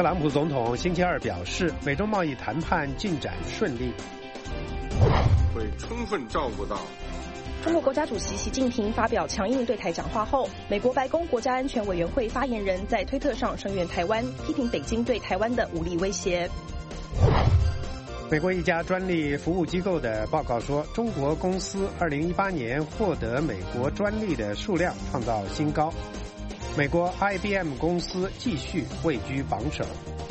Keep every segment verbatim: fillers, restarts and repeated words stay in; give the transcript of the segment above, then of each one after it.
特朗普总统星期二表示，美中贸易谈判进展顺利， 会充分照顾到。 中国国家主席习近平发表强硬对台讲话后，美国白宫国家安全委员会发言人在推特上声援台湾，批评北京对台湾的武力威胁。 美国一家专利服务机构的报告说，中国公司二零一八年获得美国专利的数量创造新高。美国 I B M 公司继续位居榜首。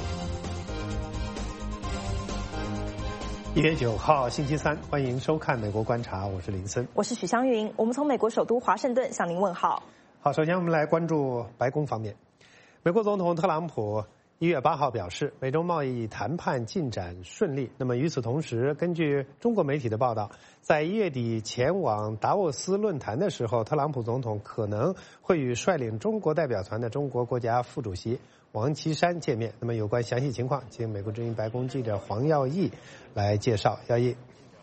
一月九号星期三，欢迎收看《美国观察》，我是林森， 我是许湘云，我们从美国首都华盛顿向您问好。 好，首先我们来关注白宫方面。美国总统特朗普一月八号表示，美中贸易谈判进展顺利。那么与此同时，根据中国媒体的报道，在一月底前往达沃斯论坛的时候，特朗普总统可能会与率领中国代表团的中国国家副主席王岐山见面。那么有关详细情况，请美国之音白宫记者黄耀义来介绍。耀义。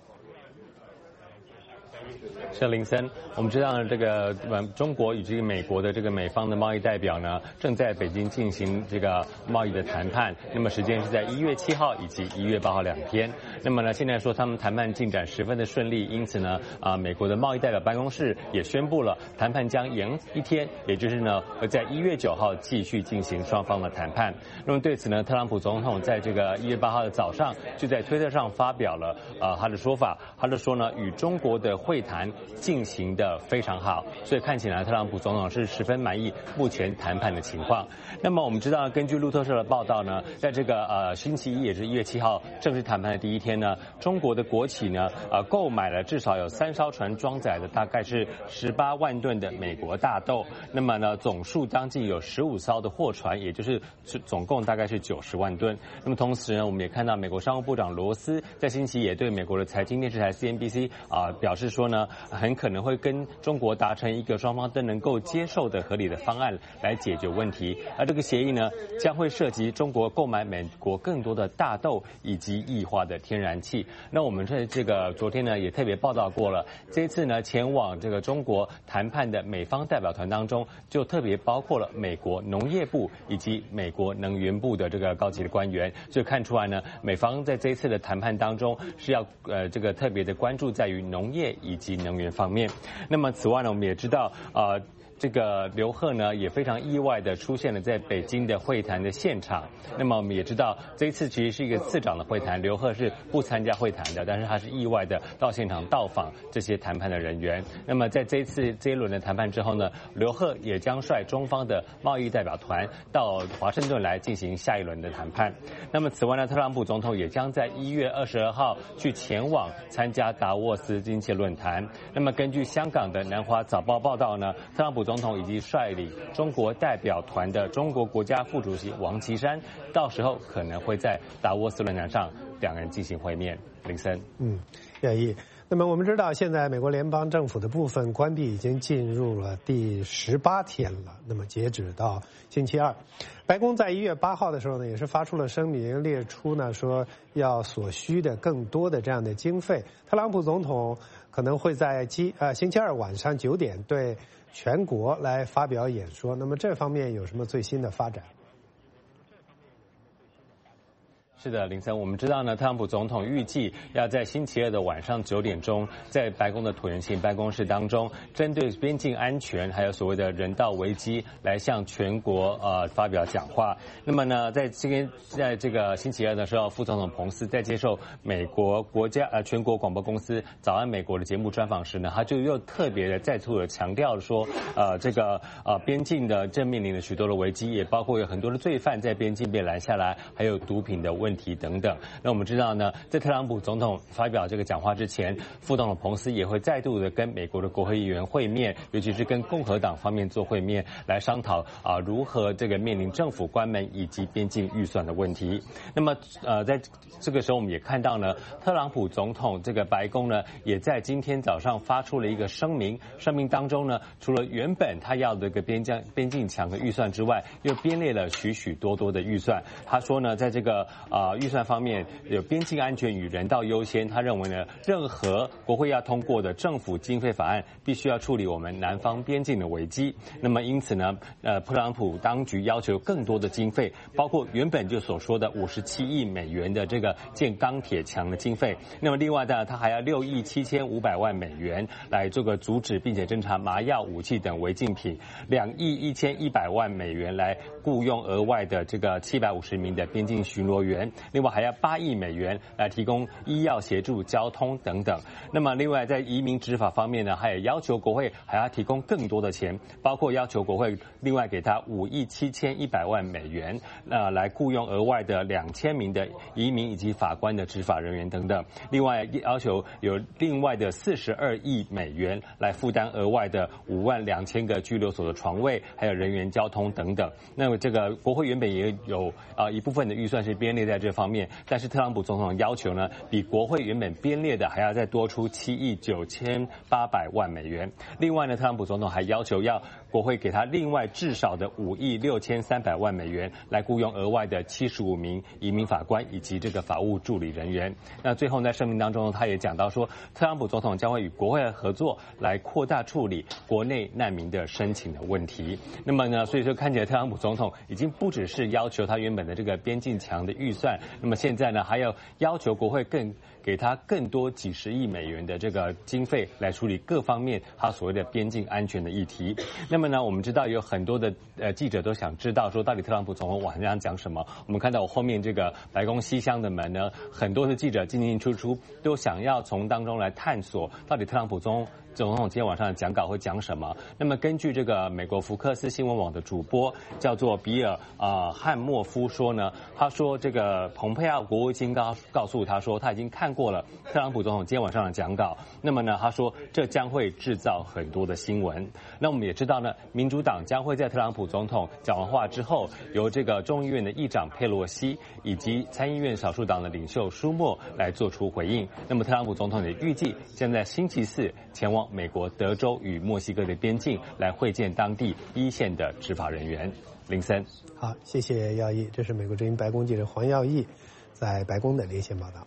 是林森，我们知道这个中国与这个美国的这个美方的贸易代表呢，正在北京进行这个贸易的谈判。那么时间是在一月七号以及一月八号两天。那么呢，现在说他们谈判进展十分的顺利，因此呢，啊，美国的贸易代表办公室也宣布了谈判将延一天，也就是呢，会在一月九号继续进行双方的谈判。那么对此呢，特朗普总统在这个一月八号的早上就在推特上发表了啊他的说法，他就说呢，与中国的会谈进行的非常好，所以看起来特朗普总统是十分满意目前谈判的情况。那么我们知道，根据路透社的报道呢，在这个呃星期一，也是一月七号正式谈判的第一天呢，中国的国企呢呃购买了至少有三艘船装载的大概是十八万吨的美国大豆，那么呢总数将近有十五艘的货船，也就是总共大概是九十万吨。那么同时呢，我们也看到美国商务部长罗斯在星期也对美国的财经电视台 C N B C 啊、呃、表示说呢，很可能会跟中国达成一个双方都能够接受的合理的方案来解决问题。而这个协议呢，将会涉及中国购买美国更多的大豆以及液化的天然气。那我们在这个昨天呢也特别报道过了，这一次呢前往这个中国谈判的美方代表团当中，就特别包括了美国农业部以及美国能源部的这个高级的官员，所以看出来呢，美方在这一次的谈判当中是要呃这个特别的关注在于农业以及能源方面。那么此外呢，我们也知道呃这个刘鹤呢也非常意外的出现了在北京的会谈的现场。那么我们也知道这一次其实是一个次长的会谈，刘鹤是不参加会谈的，但是他是意外的到现场到访这些谈判的人员。那么在这一次这一轮的谈判之后呢，刘鹤也将率中方的贸易代表团到华盛顿来进行下一轮的谈判。那么此外呢，特朗普总统也将在一月二十二号去前往参加达沃斯经济论坛。那么根据香港的南华早报报道呢，特朗普总统以及率领中国代表团的中国国家副主席王岐山，到时候可能会在达沃斯论坛上两人进行会面。林森， 嗯，愿意。那么我们知道，现在美国联邦政府的部分关闭已经进入了第十八天了。那么截止到星期二，白宫在一月八号的时候呢，也是发出了声明，列出呢说要所需的更多的这样的经费。特朗普总统可能会在基呃星期二晚上九点对全国来发表演说。那么这方面有什么最新的发展？ 是的，林森，我们知道呢，特朗普总统预计要在星期二的晚上九点钟，在白宫的椭圆形办公室当中，针对边境安全还有所谓的人道危机，来向全国呃发表讲话。那么呢，在这边在这个星期二的时候，副总统彭斯在接受美国国家呃全国广播公司《早安美国》的节目专访时呢，他就又特别的再次的强调说，呃，这个呃边境的正面临了许多的危机，也包括有很多的罪犯在边境被拦下来，还有毒品的问题。问题等等。那我们知道呢，在特朗普总统发表这个讲话之前，副总统彭斯也会再度的跟美国的国会议员会面，尤其是跟共和党方面做会面，来商讨啊如何这个面临政府关门以及边境预算的问题。那么呃，在这个时候我们也看到呢，特朗普总统这个白宫呢，也在今天早上发出了一个声明，声明当中呢，除了原本他要的这个边疆边境墙的预算之外，又编列了许许多多的预算。他说呢，在这个啊。 啊、呃、预算方面有边境安全与人道优先，他认为呢，任何国会要通过的政府经费法案必须要处理我们南方边境的危机。那么因此呢，呃，特朗普当局要求更多的经费，包括原本就所说的五十七亿美元的这个建钢铁墙的经费。那么另外呢，他还要六亿七千五百万美元来这个阻止并且侦查麻药、武器等违禁品，两亿一千一百万美元来雇佣额外的这个七百五十名的边境巡逻员，另外还要八亿美元来提供医药协助、交通等等。那么另外在移民执法方面呢，还有要求国会还要提供更多的钱，包括要求国会另外给他五亿七千一百万美元，呃，来雇佣额外的两千名的移民以及法官的执法人员等等。另外要求有另外的四十二亿美元来负担额外的五万两千个拘留所的床位，还有人员交通等等。那么这个国会原本也有啊、呃、一部分的预算是编列在这方面，但是特朗普总统要求呢，比国会原本编列的还要再多出七亿九千八百万美元。另外呢，特朗普总统还要求要国会给他另外至少的五亿六千三百万美元来雇佣额外的七十五名移民法官以及这个法务助理人员。那最后在声明当中，他也讲到说，特朗普总统将会与国会合作来扩大处理国内难民的申请的问题。那么呢，所以说看起来特朗普总统已经不只是要求他原本的这个边境墙的预算，那么现在呢，还要要求国会更给他更多几十亿美元的这个经费来处理各方面他所谓的边境安全的议题。那么呢，我们知道有很多的呃记者都想知道说，到底特朗普总统晚上讲什么？我们看到我后面这个白宫西厢的门呢，很多的记者进进出出，都想要从当中来探索到底特朗普总总统今天晚上的讲稿会讲什么。那么根据这个美国福克斯新闻网的主播叫做比尔啊、呃、汉默夫说呢，他说这个蓬佩奥国务卿告告诉他说，他已经看过了特朗普总统今天晚上的讲稿。那么呢，他说这将会制造很多的新闻。那我们也知道呢，民主党将会在特朗普总统讲完话之后，由这个众议院的议长佩洛西以及参议院少数党的领袖舒默来做出回应。那么特朗普总统也预计将在星期四前往美国德州与墨西哥的边境来会见当地一线的执法人员。林森， 好，谢谢耀义，这是美国之音白宫记者黄耀义在白宫的连线报道。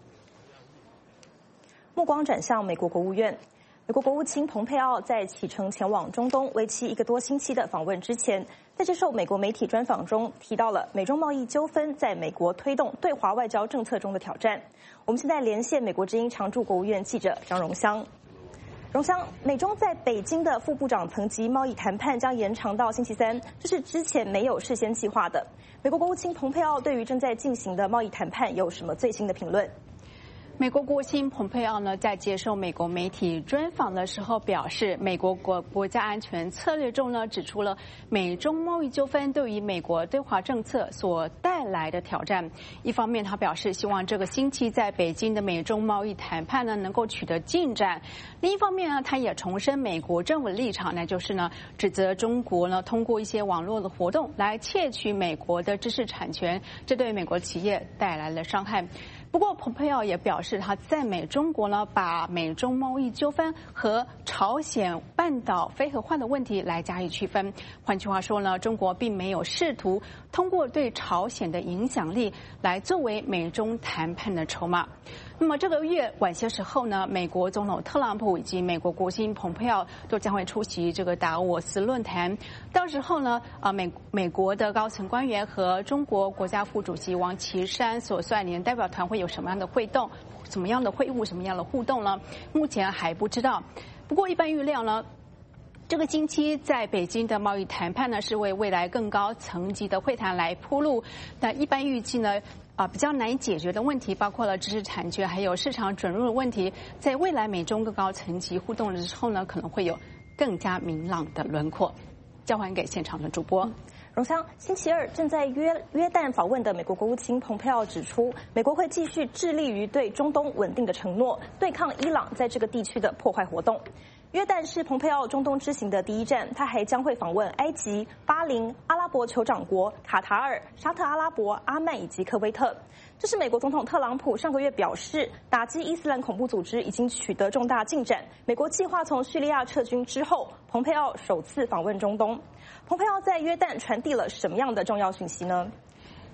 目光转向美国国务院，美国国务卿蓬佩奥在启程前往中东为期一个多星期的访问之前，在接受美国媒体专访中提到了美中贸易纠纷在美国推动对华外交政策中的挑战。我们现在连线美国之音常驻国务院记者张荣香。荣香，美中在北京的副部长层级贸易谈判将延长到星期三，这是之前没有事先计划的。美国国务卿蓬佩奥对于正在进行的贸易谈判有什么最新的评论？ 美国国务卿蓬佩奥呢，在接受美国媒体专访的时候表示，美国国国家安全策略中呢，指出了美中贸易纠纷对于美国对华政策所带来的挑战。一方面，他表示希望这个星期在北京的美中贸易谈判呢能够取得进展；另一方面呢，他也重申美国政府的立场，那就是呢，指责中国呢通过一些网络的活动来窃取美国的知识产权，这对美国企业带来了伤害。不过，蓬佩奥也表示，他赞美中国呢，把美中贸易纠纷和朝鲜半岛非核化的问题来加以区分。换句话说呢，中国并没有试图通过对朝鲜的影响力来作为美中谈判的筹码。那么这个月晚些时候呢，美国总统特朗普以及美国国务卿蓬佩奥都将会出席这个达沃斯论坛。到时候呢，啊美美国的高层官员和中国国家副主席王岐山所率领的代表团会有什么样的会动、什么样的会晤、什么样的互动呢？目前还不知道。不过一般预料呢，这个星期在北京的贸易谈判呢，是为未来更高层级的会谈来铺路。那一般预计呢，啊，比较难以解决的问题，包括了知识产权还有市场准入的问题，在未来美中更高层级互动的时候呢，可能会有更加明朗的轮廓。交还给现场的主播。 荣香，星期二正在约约旦访问的美国国务卿蓬佩奥指出，美国会继续致力于对中东稳定的承诺，对抗伊朗在这个地区的破坏活动。约旦是蓬佩奥中东之行的第一站，他还将会访问埃及、巴林、阿拉伯酋长国、卡塔尔、沙特阿拉伯、阿曼以及科威特。这是美国总统特朗普上个月表示，打击伊斯兰恐怖组织已经取得重大进展。美国计划从叙利亚撤军之后，蓬佩奥首次访问中东。蓬佩奥在约旦传递了什么样的重要讯息呢？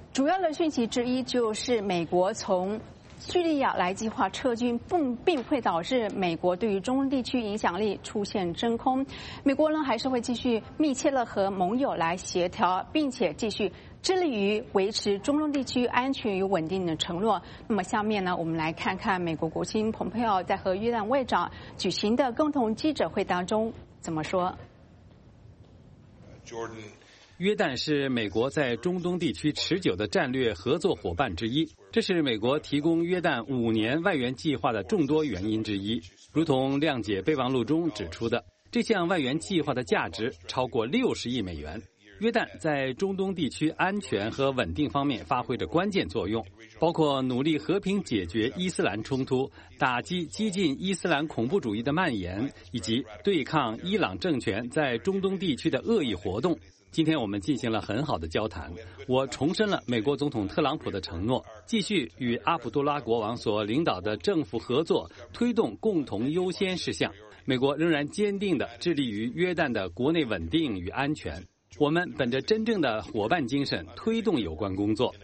主要的讯息之一就是美国从叙利亚来计划撤军，并并会导致美国对于中东地区影响力出现真空。美国呢还是会继续密切的和盟友来协调，并且继续致力于维持中东地区安全与稳定的承诺。那么下面呢，我们来看看美国国务卿蓬佩奥在和约旦外长举行的共同记者会当中怎么说。 约旦是美国在中东地区持久的战略合作伙伴之一，这是美国提供约旦五年外援计划的众多原因之一。如同谅解备忘录中指出的，这项外援计划的价值超过六十亿美元。约旦在中东地区安全和稳定方面发挥着关键作用，包括努力和平解决伊斯兰冲突、打击激进伊斯兰恐怖主义的蔓延，以及对抗伊朗政权在中东地区的恶意活动。今天我们进行了很好的交谈，我重申了美国总统特朗普的承诺，继续与阿卜杜拉国王所领导的政府合作，推动共同优先事项。美国仍然坚定地致力于约旦的国内稳定与安全。我们本着真正的伙伴精神推动有关工作。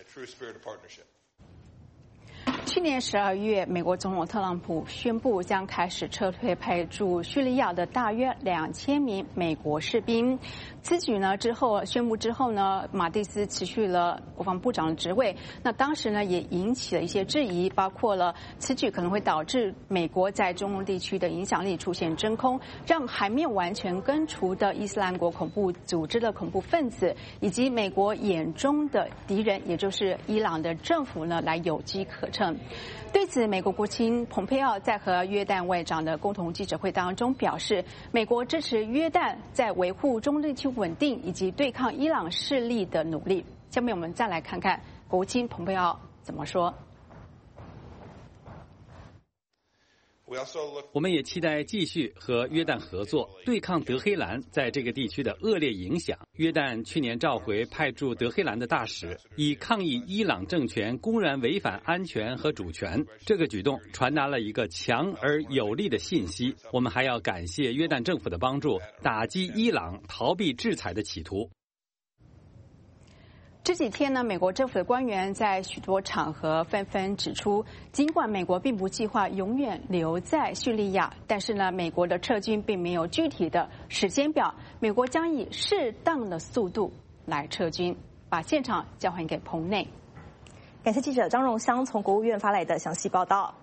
去年十二月，美国总统特朗普宣布将开始撤退派驻叙利亚的大约两千名美国士兵。此举呢之后宣布之后呢，马蒂斯辞去了国防部长的职位。那当时呢也引起了一些质疑，包括了此举可能会导致美国在中东地区的影响力出现真空，让还没有完全根除的伊斯兰国恐怖组织的恐怖分子，以及美国眼中的敌人，也就是伊朗的政府呢来有机可乘。对此，美国国务卿蓬佩奥在和约旦外长的共同记者会当中表示，美国支持约旦在维护中东地区稳定以及对抗伊朗势力的努力。下面我们再来看看国务卿蓬佩奥怎么说。 我们也期待继续和约旦合作，对抗德黑兰在这个地区的恶劣影响。约旦去年召回派驻德黑兰的大使，以抗议伊朗政权公然违反安全和主权。这个举动传达了一个强而有力的信息。我们还要感谢约旦政府的帮助，打击伊朗逃避制裁的企图。 这几天呢，美国政府的官员在许多场合纷纷指出，尽管美国并不计划永远留在叙利亚，但是呢，美国的撤军并没有具体的时间表，美国将以适当的速度来撤军。把现场交还给棚内。 感谢记者张荣香从国务院发来的详细报道。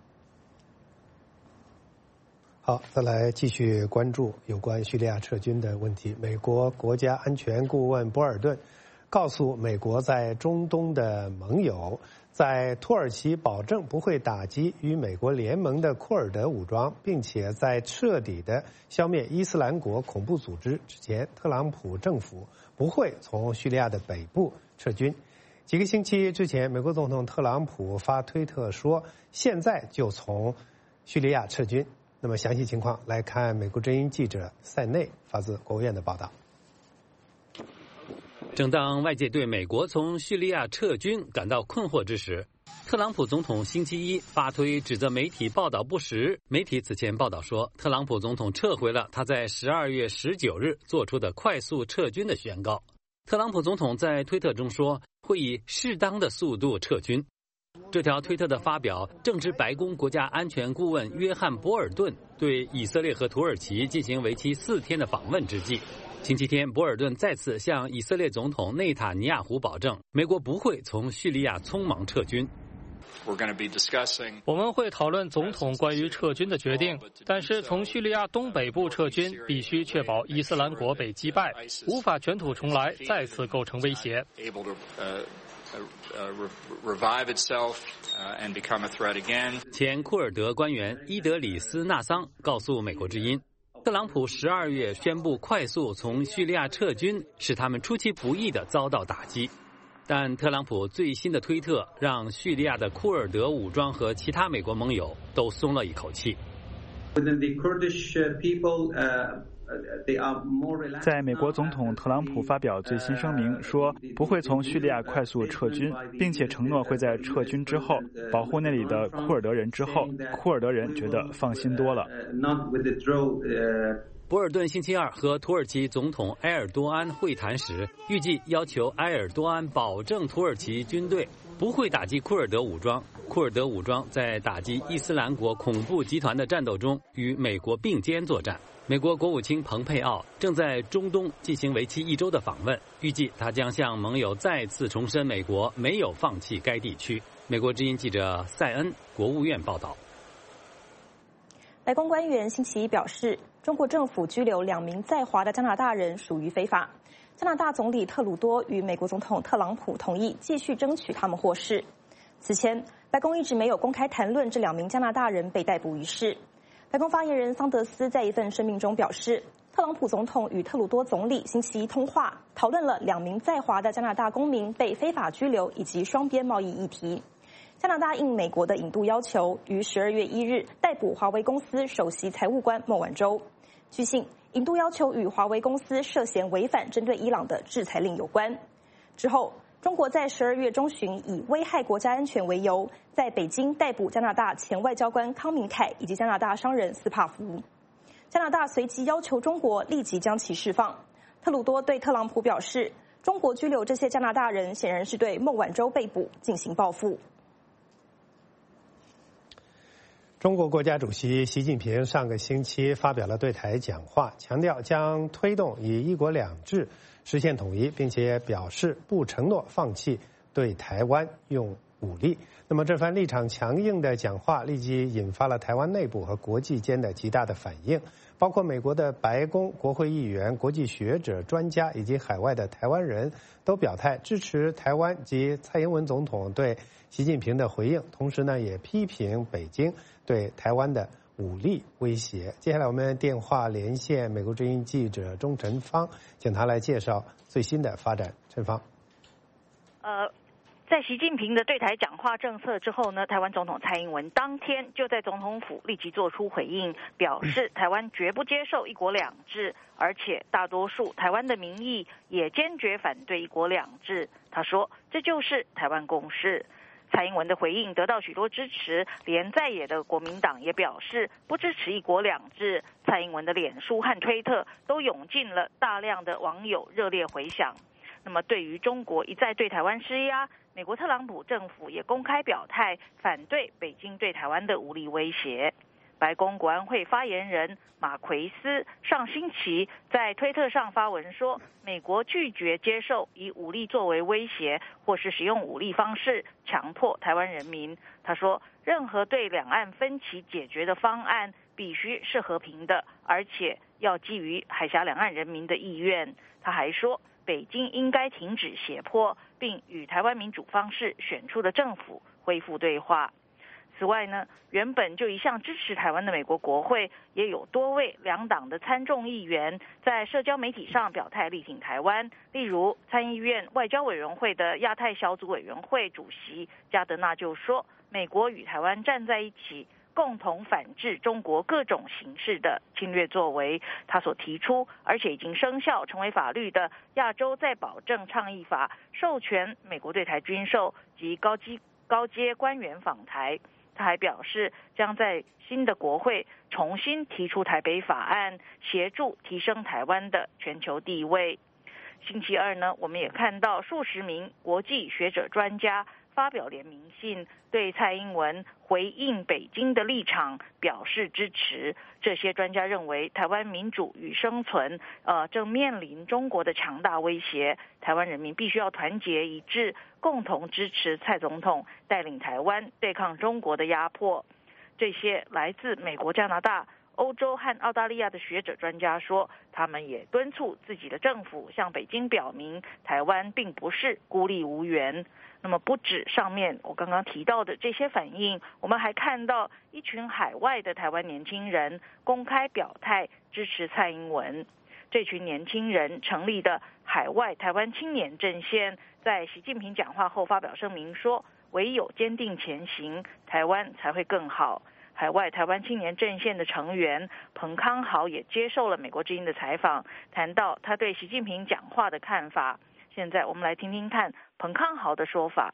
好，再来继续关注有关叙利亚撤军的问题。美国国家安全顾问博尔顿告诉美国在中东的盟友，在土耳其保证不会打击与美国联盟的库尔德武装，并且在彻底的消灭伊斯兰国恐怖组织之前，特朗普政府不会从叙利亚的北部撤军。几个星期之前，美国总统特朗普发推特说，现在就从叙利亚撤军。那么详细情况来看美国之音记者塞内发自国务院的报道。 正当外界对美国从叙利亚撤军感到困惑之时，特朗普总统星期一发推指责媒体报道不实。媒体此前报道说，特朗普总统撤回了他在十二月十九日做出的快速撤军的宣告。特朗普总统在推特中说，会以适当的速度撤军。这条推特的发表正值白宫国家安全顾问约翰·博尔顿对以色列和土耳其进行为期四天的访问之际。星期天，博尔顿再次向以色列总统内塔尼亚胡保证，美国不会从叙利亚匆忙撤军。 我们会讨论总统关于撤军的决定，但是从叙利亚东北部撤军必须确保伊斯兰国被击败，无法卷土重来，再次构成威胁。 前库尔德官员伊德里斯纳桑告诉美国之音，特朗普十二月宣布快速从叙利亚撤军，使他们出其不意地遭到打击。但特朗普最新的推特让叙利亚的库尔德武装和其他美国盟友都松了一口气。 Within the Kurdish people, uh, 在美国总统特朗普发表最新声明说，不会从叙利亚快速撤军，并且承诺会在撤军之后保护那里的库尔德人之后，库尔德人觉得放心多了。 博尔顿星期二和土耳其总统埃尔多安会谈时，预计要求埃尔多安保证土耳其军队不会打击库尔德武装。库尔德武装在打击伊斯兰国恐怖集团的战斗中与美国并肩作战。美国国务卿蓬佩奥正在中东进行为期一周的访问，预计他将向盟友再次重申美国没有放弃该地区。美国之音记者塞恩国务院报道。 白宫官员星期一表示，中国政府拘留两名在华的加拿大人属于非法。加拿大总理特鲁多与美国总统特朗普同意继续争取他们获释。此前，白宫一直没有公开谈论这两名加拿大人被逮捕一事。白宫发言人桑德斯在一份声明中表示，特朗普总统与特鲁多总理星期一通话，讨论了两名在华的加拿大公民被非法拘留以及双边贸易议题。加拿大应美国的引渡要求，于十二月一日逮捕华为公司首席财务官孟晚舟。据悉，引渡要求与华为公司涉嫌违反针对伊朗的制裁令有关。之后，中国在十二月中旬以危害国家安全为由，在北京逮捕加拿大前外交官康明凯以及加拿大商人斯帕福。加拿大随即要求中国立即将其释放。特鲁多对特朗普表示，中国拘留这些加拿大人显然是对孟晚舟被捕进行报复。 中国国家主席习近平上个星期发表了对台讲话，强调将推动以一国两制实现统一，并且表示不承诺放弃对台湾用武力。那么这番立场强硬的讲话立即引发了台湾内部和国际间的极大的反应，包括美国的白宫、国会议员、国际学者、专家以及海外的台湾人都表态支持台湾及蔡英文总统对习近平的回应，同时呢也批评北京对台湾的武力威胁。接下来我们电话连线美国之音记者钟晨芳，请他来介绍最新的发展。陈芳， 呃，在习近平的对台讲话政策之后呢，台湾总统蔡英文当天就在总统府立即做出回应，表示台湾绝不接受一国两制，而且大多数台湾的民意也坚决反对一国两制。他说，这就是台湾共识。蔡英文的回应得到许多支持，连在野的国民党也表示不支持一国两制。蔡英文的脸书和推特都涌进了大量的网友热烈回响。那么对于中国一再对台湾施压，美国特朗普政府也公开表态反对北京对台湾的武力威胁。白宫国安会发言人马奎斯上星期在推特上发文说，美国拒绝接受以武力作为威胁或是使用武力方式强迫台湾人民。他说，任何对两岸分歧解决的方案必须是和平的，而且要基于海峡两岸人民的意愿。他还说，北京应该停止胁迫，并与台湾民主方式选出的政府恢复对话。此外呢，原本就一向支持台湾的美国国会也有多位两党的参众议员在社交媒体上表态力挺台湾。例如，参议院外交委员会的亚太小组委员会主席加德纳就说，美国与台湾站在一起，共同反制中国各种形式的侵略作为。他所提出而且已经生效成为法律的亚洲再保证倡议法，授权美国对台军售及高级高阶官员访台。他还表示，将在新的国会重新提出台北法案，协助提升台湾的全球地位。星期二呢，我们也看到数十名国际学者专家发表联名信，对蔡英文回应北京的立场表示支持。这些专家认为，台湾民主与生存呃正面临中国的强大威胁，台湾人民必须要团结一致，共同支持蔡总统带领台湾对抗中国的压迫。这些来自美国、加拿大、欧洲和澳大利亚的学者专家说，他们也敦促自己的政府向北京表明，台湾并不是孤立无援。那么不止上面我刚刚提到的这些反应，我们还看到一群海外的台湾年轻人公开表态支持蔡英文。这群年轻人成立的海外台湾青年阵线，在习近平讲话后发表声明说，唯有坚定前行，台湾才会更好。 海外台湾青年阵线的成员彭康豪也接受了美国之音的采访，谈到他对习近平讲话的看法。现在我们来听听看彭康豪的说法。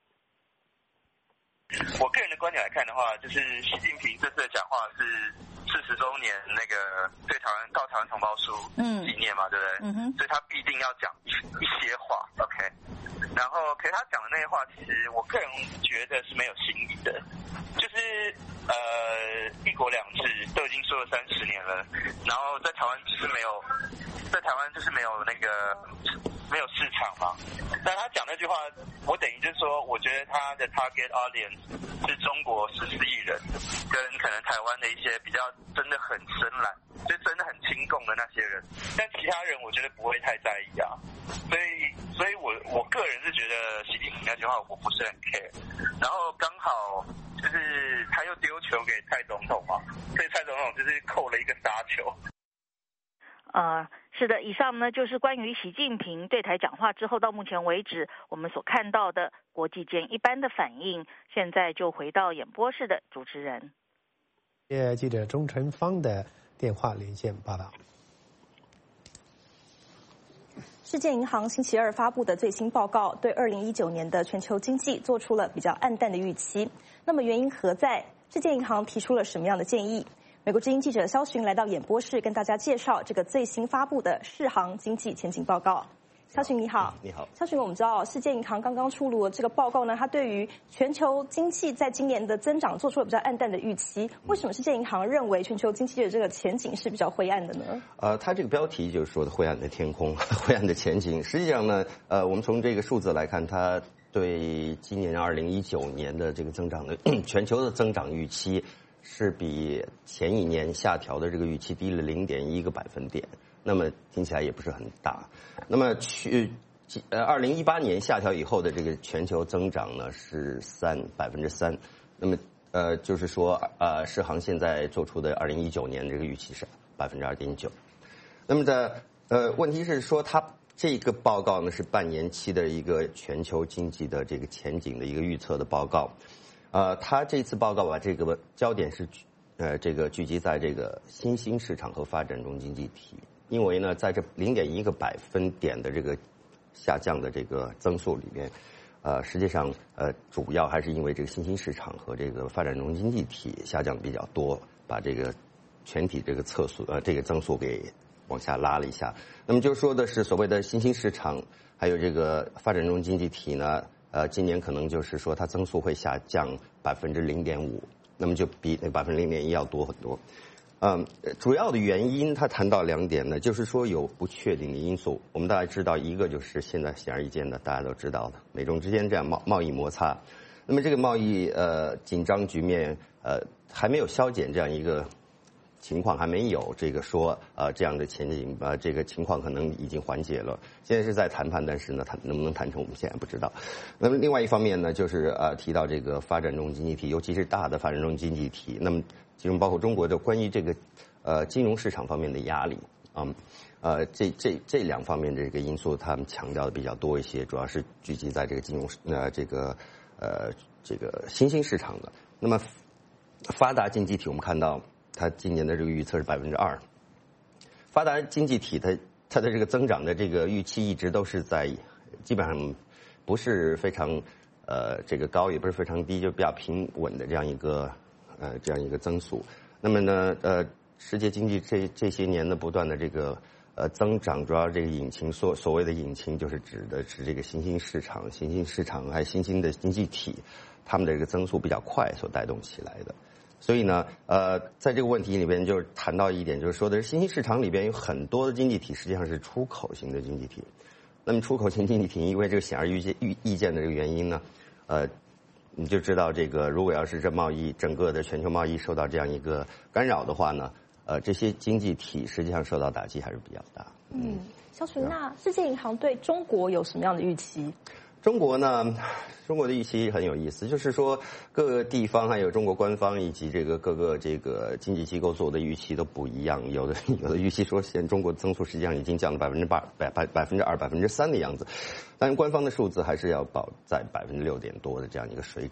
我个人的观点来看的话，就是习近平这次的讲话是四十周年那个对台湾告台湾同胞书纪念嘛，嗯、对不对？嗯哼。所以他必定要讲一些话 ，OK。然后，可是他讲的那些话，其实我个人觉得是没有新意的，就是呃，一国两制都已经说了三十年了，然后在台湾就是没有，在台湾就是没有那个没有市场嘛。但他讲那句话，我等于就是说，我觉得他的 target audience 是中国十四亿人，跟可能台湾的一些比较真的很深蓝，就真的很亲共的那些人，但其他人我觉得不会太在意啊。所以，所以我我个人是觉得习近平那句话我不是很 care， 然后刚好就是他又丢球给蔡总统嘛，所以蔡总统就是扣了一个杀球。 呃，是的，以上呢就是关于习近平对台讲话之后到目前为止我们所看到的国际间一般的反应。现在就回到演播室的主持人， 谢谢记者钟晨芳的电话连线报道。 世界银行星期二发布的最新报告，对二零一九年的全球经济做出了比较暗淡的预期。那么原因何在？世界银行提出了什么样的建议？美国之音记者肖寻来到演播室，跟大家介绍这个最新发布的世行经济前景报告。肖寻你好。 你好。 肖寻，我们知道世界银行刚刚出炉的这个报告呢，它对于全球经济在今年的增长做出了比较暗淡的预期。为什么世界银行认为全球经济的这个前景是比较灰暗的呢？ 呃，它这个标题就是说的灰暗的天空，灰暗的前景。实际上呢，呃，我们从这个数字来看，它对今年二零一九年的这个增长的全球的增长预期是比前一年下调的这个预期低了零点一个百分点。那么听起来也不是很大。那么去呃二零一八年下调以后的这个全球增长呢是三百分之三。那么呃就是说呃世行现在做出的二零一九年这个预期是百分之二点九。那么的呃问题是说它这个报告呢是半年期的一个全球经济的这个前景的一个预测的报告。呃，它这次报告把这个焦点是呃这个聚集在这个新兴市场和发展中经济体。因为呢，在这零点一个百分点的这个下降的这个增速里面，呃，实际上呃，主要还是因为这个新兴市场和这个发展中经济体下降的比较多，把这个全体这个测速呃这个增速给往下拉了一下。那么就说的是所谓的新兴市场还有这个发展中经济体呢，呃，今年可能就是说它增速会下降百分之零点五，那么就比那百分之零点一要多很多。嗯，主要的原因他谈到两点呢，就是说有不确定的因素。我们大家知道，一个就是现在显而易见的，大家都知道的，美中之间这样贸贸易摩擦，那么这个贸易呃紧张局面呃还没有消减，这样一个情况还没有这个说呃这样的前景呃这个情况可能已经缓解了。现在是在谈判，但是呢，它能不能谈成，我们现在不知道。那么另外一方面呢，就是呃提到这个发展中经济体，尤其是大的发展中经济体，那么其中包括中国的关于这个呃金融市场方面的压力啊，呃这这这两方面的这个因素，他们强调的比较多一些，主要是聚集在这个金融呃这个呃这个新兴市场的。那么发达经济体，我们看到它今年的这个预测是百分之二。发达经济体它它的这个增长的这个预期一直都是在基本上不是非常呃这个高，也不是非常低，就比较平稳的这样一个。呃，这样一个增速。那么呢，呃，世界经济这这些年的不断的这个呃增长，主要这个引擎所所谓的引擎，就是指的是这个新兴市场、新兴市场还有新兴的经济体，他们的这个增速比较快所带动起来的。所以呢，呃，在这个问题里边，就是谈到一点，就是说的是新兴市场里边有很多的经济体实际上是出口型的经济体。那么出口型经济体，因为这个显而易见易见的这个原因呢，呃。你就知道这个，如果要是这贸易整个的全球贸易受到这样一个干扰的话呢，呃，这些经济体实际上受到打击还是比较大。 嗯，肖群，那世界银行对中国有什么样的预期？ 中国呢，中国的预期很有意思，就是说各个地方还有中国官方以及这个各个这个经济机构做的预期都不一样。有的有的预期说，现在中国增速实际上已经降了百分之八、百百百分之二、百分之三的样子，但是官方的数字还是要保在百分之六点多的这样一个水准。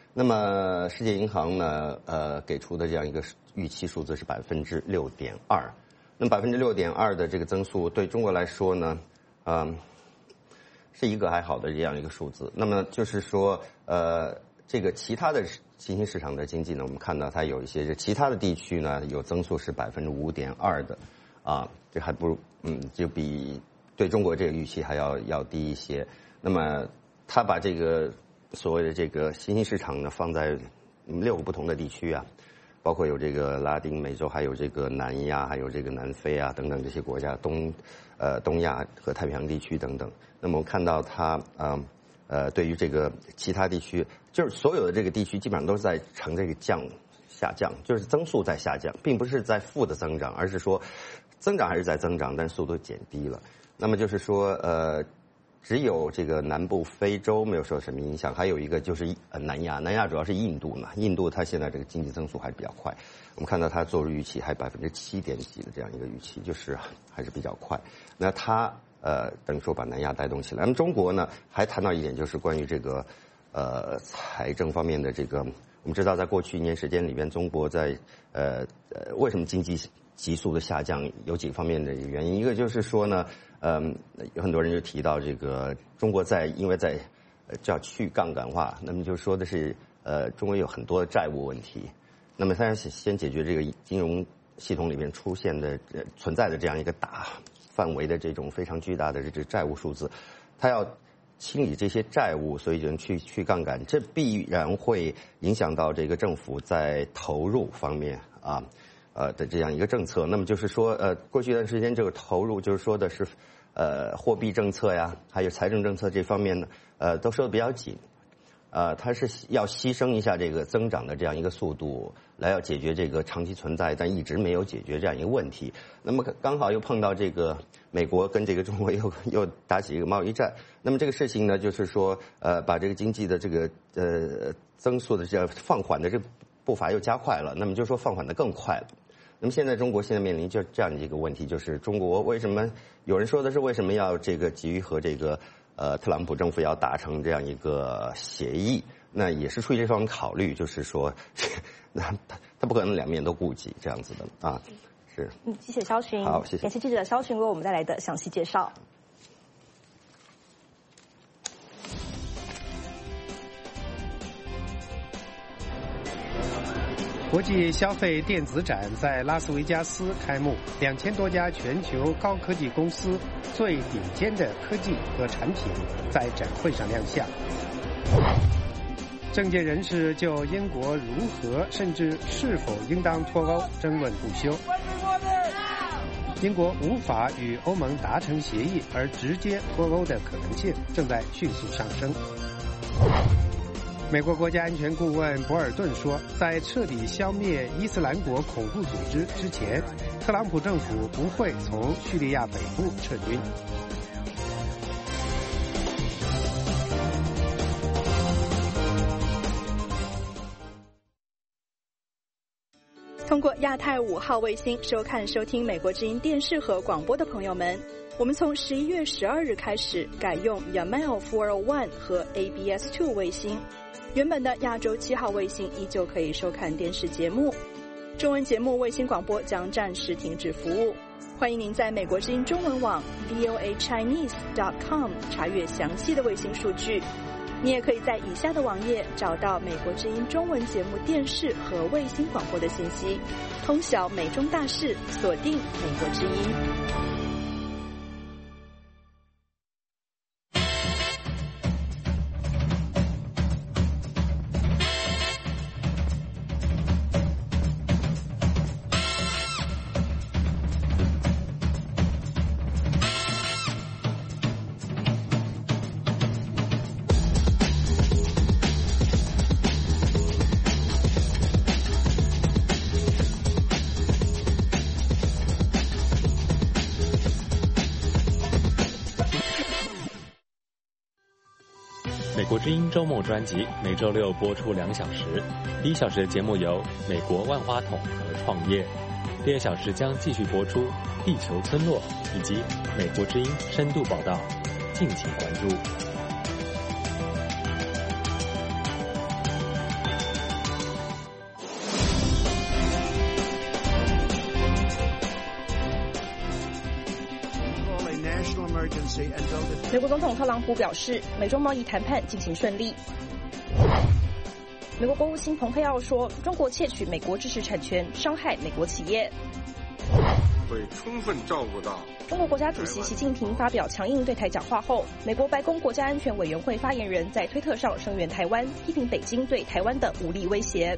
那么世界银行呢，呃，给出的这样一个预期数字是百分之六点二。那么百分之六点二的这个增速对中国来说呢，嗯、呃，是一个还好的这样一个数字。那么就是说，呃，这个其他的新兴市场的经济呢，我们看到它有一些其他的地区呢，有增速是百分之五点二的，啊，这还不如，嗯，就比对中国这个预期还要要低一些。那么他把这个所谓的这个新兴市场呢放在六个不同的地区啊，包括有这个拉丁美洲，还有这个南亚，还有这个南非啊等等这些国家，东呃东亚和太平洋地区等等。那么我们看到它呃呃对于这个其他地区，就是所有的这个地区基本上都是在呈这个降下降，就是增速在下降，并不是在负的增长，而是说增长还是在增长，但速度减低了。那么就是说呃。只有这个南部非洲没有受什么影响，还有一个就是呃南亚，南亚主要是印度嘛，印度它现在这个经济增速还是比较快，我们看到它做入预期还百分之七点几的这样一个预期，就是还是比较快。那它呃等于说把南亚带动起来。那么中国呢还谈到一点，就是关于这个呃财政方面的这个，我们知道在过去一年时间里边，中国在呃呃为什么经济急速的下降，有几个方面的原因，一个就是说呢。嗯，有很多人就提到这个中国在因为在呃叫去杠杆化，那么就说的是呃中国有很多债务问题，那么它要先解决这个金融系统里面出现的、呃、存在的这样一个大范围的这种非常巨大的这个债务数字，它要清理这些债务，所以就去去杠杆，这必然会影响到这个政府在投入方面啊。呃的这样一个政策，那么就是说，呃，过去一段时间这个投入，就是说的是，呃，货币政策呀，还有财政政策这方面呢，呃，都收得比较紧，呃，它是要牺牲一下这个增长的这样一个速度，来要解决这个长期存在但一直没有解决这样一个问题。那么刚好又碰到这个美国跟这个中国又又打起一个贸易战，那么这个事情呢，就是说，呃，把这个经济的这个呃增速的这放缓的这步伐又加快了，那么就说放缓的更快了。那么现在中国现在面临就这样的一个问题，就是中国为什么有人说的是为什么要这个急于和这个呃特朗普政府要达成这样一个协议？那也是出于这方面考虑，就是说，那他他不可能两面都顾及这样子的啊。是。 嗯，谢谢萧群。 好，谢谢。 感谢记者萧群为我们带来的详细介绍。 国际消费电子展在拉斯维加斯开幕，两千多家全球高科技公司最顶尖的科技和产品在展会上亮相。政界人士就英国如何甚至是否应当脱欧争论不休。英国无法与欧盟达成协议而直接脱欧的可能性正在迅速上升。美国国家安全顾问博尔顿说，在彻底消灭伊斯兰国恐怖组织之前，特朗普政府不会从叙利亚北部撤军。 通过亚太五号卫星收看收听美国之音电视和广播的朋友们，我们从十一月十二日开始改用 Yamal四零一 和 A B S 二 卫星。原本的亚洲七号卫星依旧可以收看电视节目，中文节目卫星广播将暂时停止服务。欢迎您在美国之音中文网 V O A Chinese dot com 查阅详细的卫星数据。你也可以在以下的网页找到美国之音中文节目电视和卫星广播的信息，通晓美中大事，锁定美国之音。 美国之音周末专辑每周六播出两小时，第一小时的节目由美国万花筒和创业，第二小时将继续播出地球村落以及美国之音深度报道，敬请关注。 美国总统特朗普表示，美中贸易谈判进行顺利。美国国务卿蓬佩奥说，中国窃取美国知识产权，伤害美国企业。 会充分照顾到中国国家主席习近平发表强硬对台讲话后，美国白宫国家安全委员会发言人在推特上声援台湾，批评北京对台湾的武力威胁。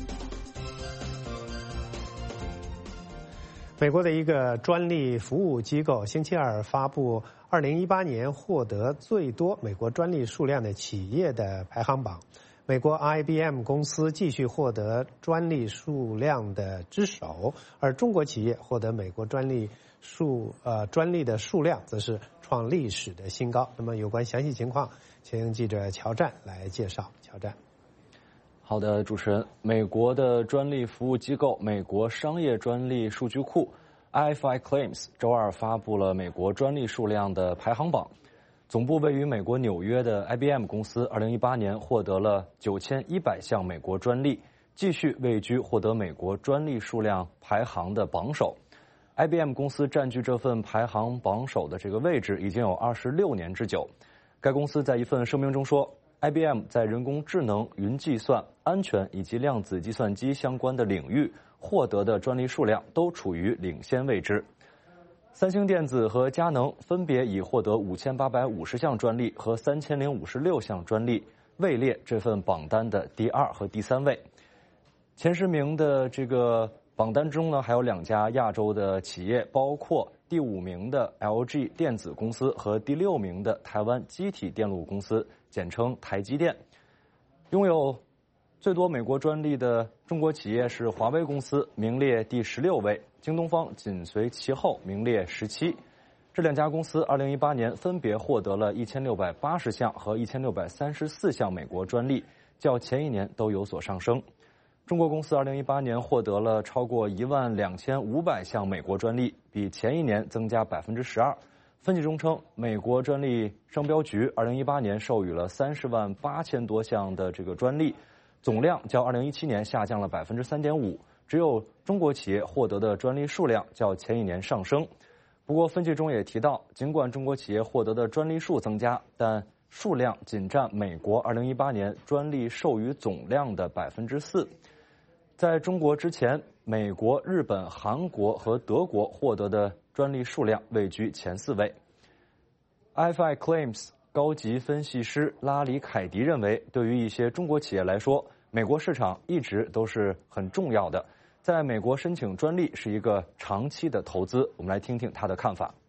美国的一个专利服务机构星期二发布二零一八年获得最多美国专利数量的企业的排行榜。美国 I B M 公司继续获得专利数量的之首，而中国企业获得美国专利数呃专利的数量则是创历史的新高。那么有关详细情况，请记者乔战来介绍。乔战。 好的，主持人，美国的专利服务机构美国商业专利数据库 I F I Claims 周二发布了美国专利数量的排行榜。总部位于美国纽约的 I B M 公司二零一八年获得了九千一百项美国专利，继续位居获得美国专利数量排行的榜首。I B M 公司占据这份排行榜首的这个位置已经有二十六年之久。该公司在一份声明中说， I B M 在人工智能、云计算、安全以及量子计算机相关的领域获得的专利数量都处于领先位置。三星电子和佳能分别已获得五千八百五十项专利和三千零五十六项专利，位列这份榜单的第二和第三位。前十名的这个榜单中呢，还有两家亚洲的企业，包括第五名的 L G 电子公司和第六名的台湾机体电路公司，简称台积电。拥有最多美国专利的中国企业是华为公司，名列第十六位，京东方紧随其后，名列十七。这两家公司二零一八年分别获得了一千六百八十项和一千六百三十四项美国专利，较前一年都有所上升。中国公司二零一八年获得了超过一万两千五百项美国专利，比前一年增加百分之十二。分析中称，美国专利商标局二零一八年授予了三十万八千多项的这个专利，总量较二零一七年下降了百分之三点五。只有中国企业获得的专利数量较前一年上升。不过分析中也提到，尽管中国企业获得的专利数增加，但数量仅占美国二零一八年专利授予总量的百分之四。在中国之前，美国、日本、韩国和德国获得的专利数量位居前四位。I F I Claims 高级分析师拉里·凯迪认为，对于一些中国企业来说，美国市场一直都是很重要的，在美国申请专利是一个长期的投资。我们来听听他的看法。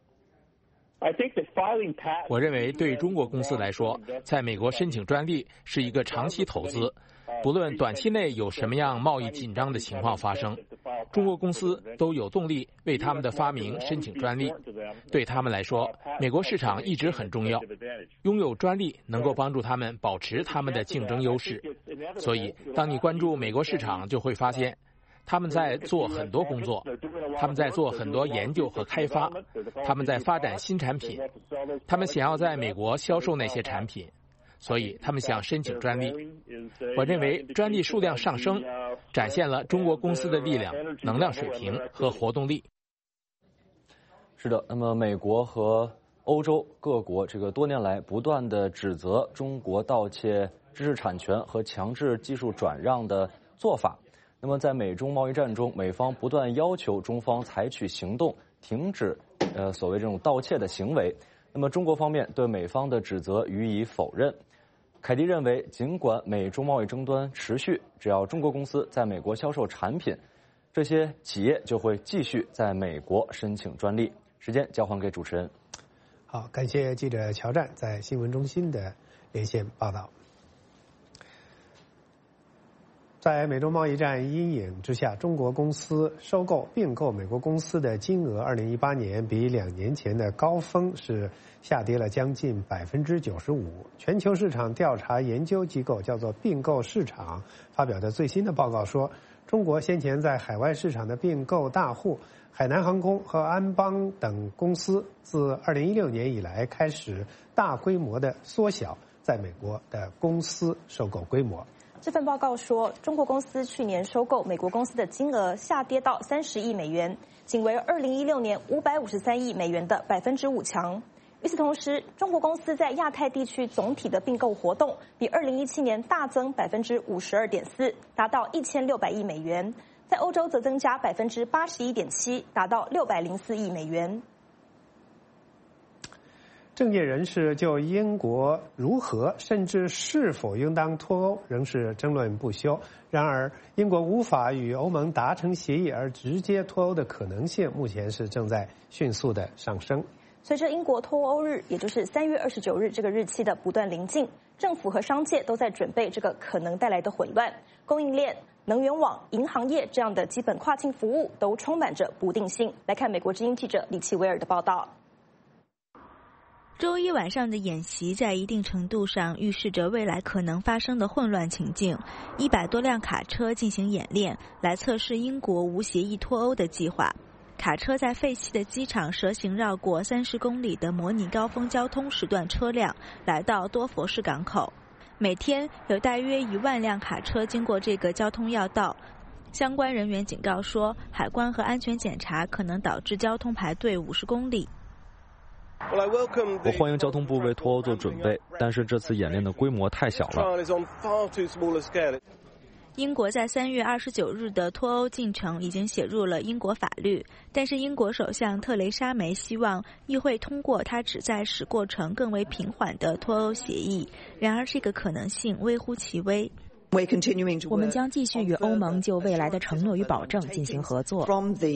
我认为对中国公司来说，在美国申请专利是一个长期投资，不论短期内有什么样贸易紧张的情况发生，中国公司都有动力为他们的发明申请专利。对他们来说，美国市场一直很重要，拥有专利能够帮助他们保持他们的竞争优势。所以当你关注美国市场，就会发现他们在做很多工作，他们在做很多研究和开发，他们在发展新产品，他们想要在美国销售那些产品，所以他们想申请专利。我认为专利数量上升，展现了中国公司的力量、能量水平和活动力。 是的，那么美国和欧洲各国这个多年来不断的指责中国盗窃知识产权和强制技术转让的做法。那么在美中贸易战中，美方不断要求中方采取行动，停止呃所谓这种盗窃的行为。那么中国方面对美方的指责予以否认。凯迪认为，尽管美中贸易争端持续，只要中国公司在美国销售产品，这些企业就会继续在美国申请专利。时间交还给主持人。 好，感谢记者乔战在新闻中心的连线报道。在美中贸易战阴影之下，中国公司收购并购美国公司的金额，二零一八年比两年前的高峰是下跌了将近百分之九十五。全球市场调查研究机构叫做并购市场发表的最新的报告说，中国先前在海外市场的并购大户海南航空和安邦等公司，自二零一六年以来开始大规模的缩小在美国的公司收购规模。 这份报告说，中国公司去年收购美国公司的金额下跌到三十亿美元，仅为二零一六年五百五十三亿美元的百分之五强。 与此同时，中国公司在亚太地区总体的并购活动比二零一七年大增百分之五十二点四，达到一千六百亿美元；在欧洲则增加百分之八十一点七，达到六百零四亿美元。 政界人士就英国如何甚至是否应当脱欧仍是争论不休。然而，英国无法与欧盟达成协议而直接脱欧的可能性，目前是正在迅速的上升。 随着英国脱欧日，也就是三月二十九日这个日期的不断临近，政府和商界都在准备这个可能带来的混乱。供应链、能源网、银行业这样的基本跨境服务都充满着不定性。来看美国之音记者李奇维尔的报道。 周一晚上的演习在一定程度上预示着未来可能发生的混乱情境。一百多辆卡车进行演练，来测试英国无协议脱欧的计划。卡车在废弃的机场蛇形绕过三十公里的模拟高峰交通时段车辆，来到多佛市港口。每天有大约一万辆卡车经过这个交通要道。相关人员警告说，海关和安全检查可能导致交通排队五十公里。 我欢迎交通部为脱欧做准备，但是这次演练的规模太小了。 英国在三月二十九日的脱欧进程已经写入了英国法律，但是英国首相特蕾莎梅希望议会通过她旨在使过程更为平缓的脱欧协议，然而这个可能性微乎其微。 我们将继续与欧盟就未来的承诺与保证进行合作。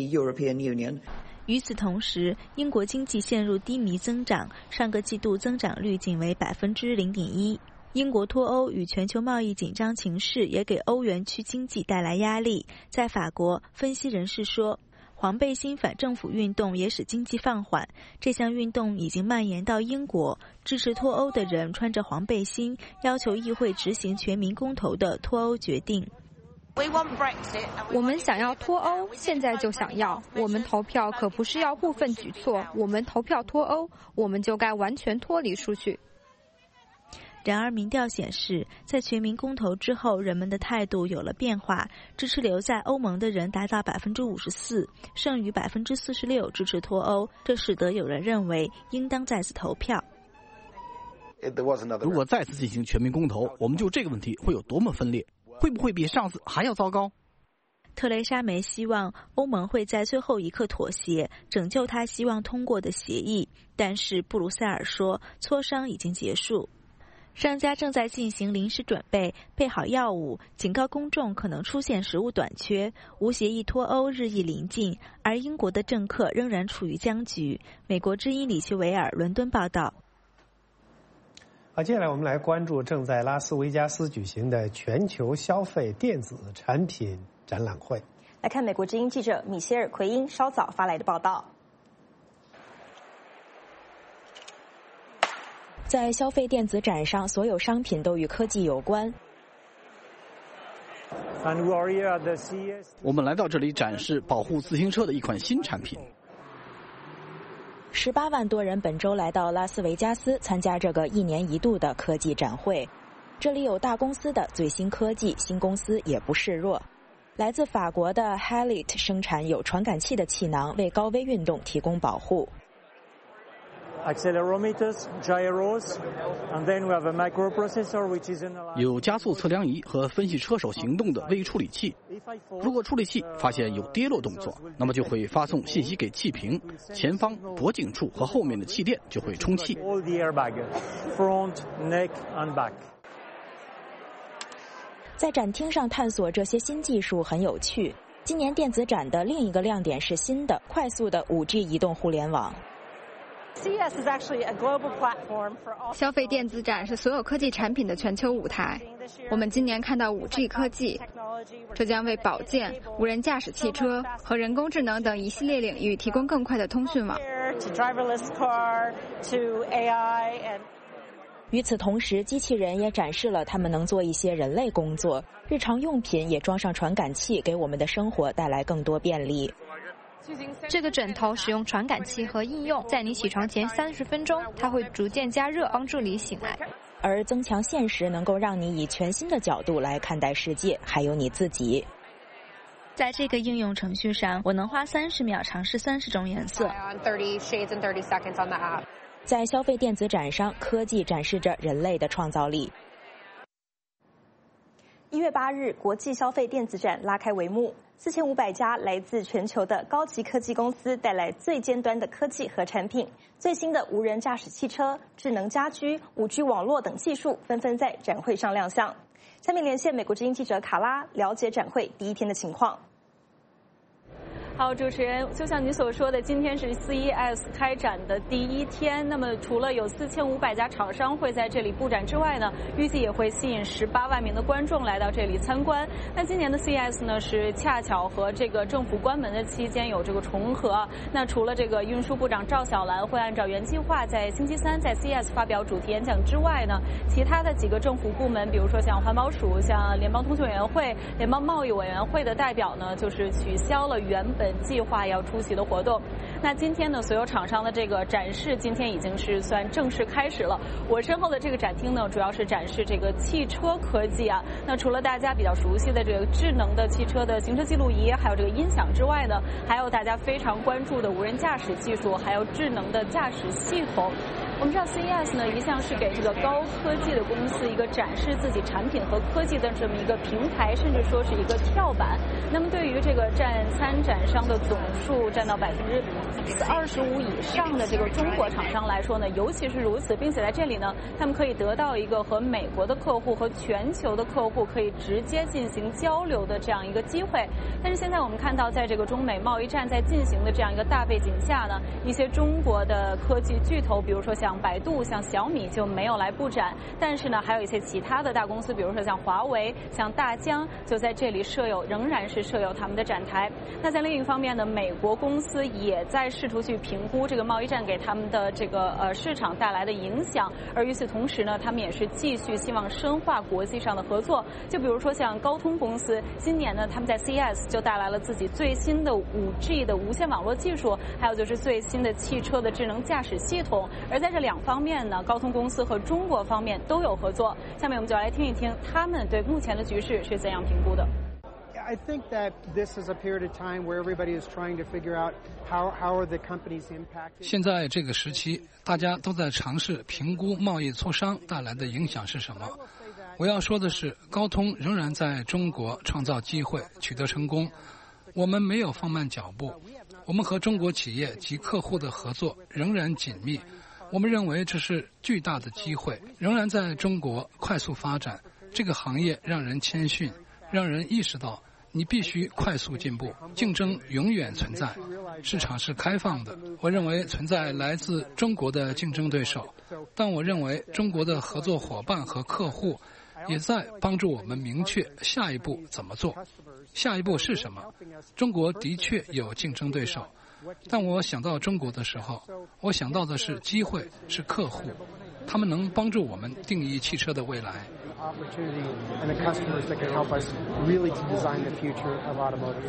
与此同时，英国经济陷入低迷增长，上个季度增长率仅为百分之零点一。英国脱欧与全球贸易紧张情势也给欧元区经济带来压力。在法国，分析人士说，黄背心反政府运动也使经济放缓。这项运动已经蔓延到英国，支持脱欧的人穿着黄背心，要求议会执行全民公投的脱欧决定。 我们想要脱欧，现在就想要。我们投票可不是要部分举措，我们投票脱欧，我们就该完全脱离出去。 然而民调显示，在全民公投之后，人们的态度有了变化，支持留在欧盟的人达到百分之五十四，剩余百分之四十六支持脱欧，这使得有人认为应当再次投票。 如果再次进行全民公投，我们就这个问题会有多么分裂，会不会比上次还要糟糕？ 特蕾莎梅希望欧盟会在最后一刻妥协，拯救她希望通过的协议，但是布鲁塞尔说，磋商已经结束。商家正在进行临时准备，备好药物，警告公众可能出现食物短缺。无协议脱欧日益临近，而英国的政客仍然处于僵局。美国之音李奇维尔伦敦报道。 好，接下来我们来关注正在拉斯维加斯举行的全球消费电子产品展览会。 来看美国之音记者米歇尔奎因稍早发来的报道。 在消费电子展上，所有商品都与科技有关。 我们来到这里展示保护自行车的一款新产品。 十八万多人本周来到拉斯维加斯参加这个一年一度的科技展会，这里有大公司的最新科技，新公司也不示弱。来自法国的 Halit 生产有传感器的气囊，为高危运动提供保护。 有加速测量仪和分析车手行动的微处理器。如果处理器发现有跌落动作，那么就会发送信息给气瓶，前方脖颈处和后面的气垫就会充气。 在展厅上探索这些新技术很有趣。今年电子展的另一个亮点是新的、快速的 五 G 移动互联网。 消费电子展是所有科技产品的全球舞台。我们今年看到 五 G 科技，这将为保健、无人驾驶汽车和人工智能等一系列领域提供更快的通讯网。 与此同时，机器人也展示了它们能做一些人类工作，日常用品也装上传感器，给我们的生活带来更多便利。 这个枕头使用传感器和应用，在你起床前三十分钟，它会逐渐加热，帮助你醒来。 而增强现实能够让你以全新的角度来看待世界，还有你自己。 在这个应用程序上，我能花三十秒尝试三十种颜色。 在消费电子展上，科技展示着人类的创造力。 一月八日，国际消费电子展拉开帷幕，四千五百家来自全球的高级科技公司带来最尖端的科技和产品，最新的无人驾驶汽车、智能家居、五 G 网络等技术纷纷在展会上亮相。下面连线美国之音记者卡拉，了解展会第一天的情况。好，主持人，就像你所说的，今天是 C E S 开展的第一天。那么，除了有四千五百家厂商会在这里布展之外呢，预计也会吸引十八万名的观众来到这里参观。那今年的 C E S 呢，是恰巧和这个政府关门的期间有这个重合。那除了这个运输部长赵小兰会按照原计划在星期三在 C E S 发表主题演讲之外呢，其他的几个政府部门，比如说像环保署、像联邦通讯委员会、联邦贸易委员会的代表呢，就是取消了原本计划要出席的活动。那今天呢，所有厂商的这个展示今天已经是算正式开始了。我身后的这个展厅呢，主要是展示这个汽车科技啊。那除了大家比较熟悉的这个智能的汽车的行车记录仪，还有这个音响之外呢，还有大家非常关注的无人驾驶技术，还有智能的驾驶系统。我们知道 C E S 呢，一向是给这个高科技的公司一个展示自己产品和科技的这么一个平台，甚至说是一个跳板。那么对于这个占参展商的总数占到百分之二十五以上的这个中国厂商来说呢，尤其是如此，并且在这里呢，他们可以得到一个和美国的客户和全球的客户可以直接进行交流的这样一个机会。但是现在我们看到，在这个中美贸易战在进行的这样一个大背景下呢，一些中国的科技巨头，比如说像百度、像小米就没有来布展，但是呢，还有一些其他的大公司，比如说像华为、像大疆，就在这里设有，仍然是设有他们的展台。那在另一方面呢，美国公司也在试图去评估这个贸易战给他们的这个呃市场带来的影响，而与此同时呢，他们也是继续希望深化国际上的合作。就比如说像高通公司，今年呢，他们在 C E S 就带来了自己最新的五 G 的无线网络技术，还有就是最新的汽车的智能驾驶系统。而在这两方面呢，高通公司和中国方面都有合作。下面我们就来听一听他们对目前的局势是怎样评估的。 I think that this is a period of time where everybody is trying to figure out how how are the companies impacted. 现在这个时期，大家都在尝试评估贸易磋商带来的影响是什么。我要说的是，高通仍然在中国创造机会，取得成功。我们没有放慢脚步，我们和中国企业及客户的合作仍然紧密。我们认为这是巨大的机会，仍然在中国快速发展。这个行业让人谦逊，让人意识到你必须快速进步，竞争永远存在，市场是开放的。我认为存在来自中国的竞争对手，但我认为中国的合作伙伴和客户也在帮助我们明确下一步怎么做。下一步是什么？中国的确有竞争对手，但我想到中国的时候，我想到的是机会，是客户，他们能帮助我们定义汽车的未来。 Opportunity and the customers that can help us really to design the future of automotive.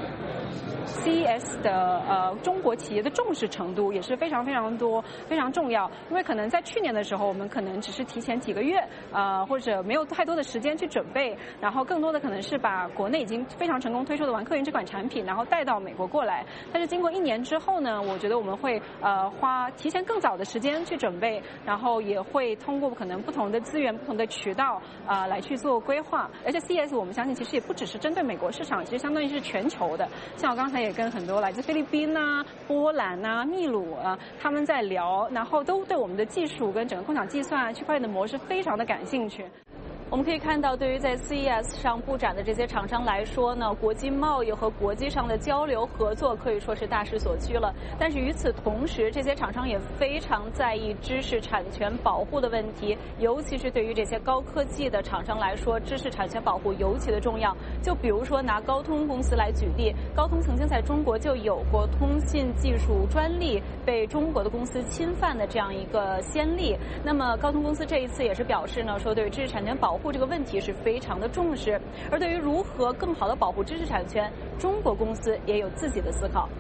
C E S 的呃中国企业的重视程度也是非常非常多，非常重要。因为可能在去年的时候，我们可能只是提前几个月，呃或者没有太多的时间去准备，然后更多的可能是把国内已经非常成功推出的玩客云这款产品，然后带到美国过来。但是经过一年之后呢，我觉得我们会呃花提前更早的时间去准备，然后也会通过可能不同的资源、不同的渠道啊、呃、来去做规划。而且 C E S 我们相信其实也不只是针对美国市场，其实相当于是全球的。像我刚才也跟很多来自菲律宾啊、波兰啊、秘鲁啊，他们在聊，然后都对我们的技术跟整个共享计算、区块链的模式非常的感兴趣。我们可以看到，对于在 C E S 上布展的这些厂商来说呢，国际贸易和国际上的交流合作可以说是大势所趋了。但是与此同时，这些厂商也非常在意知识产权保护的问题，尤其是对于这些高科技的厂商来说，知识产权保护尤其的重要。就比如说拿高通公司来举例，高通曾经在中国就有过通信技术专利被中国的公司侵犯的这样一个先例。那么高通公司这一次也是表示呢，说对于知识产权保护这个问题是非常的重视，而对于如何更好的保护知识产权，中国公司也有自己的思考。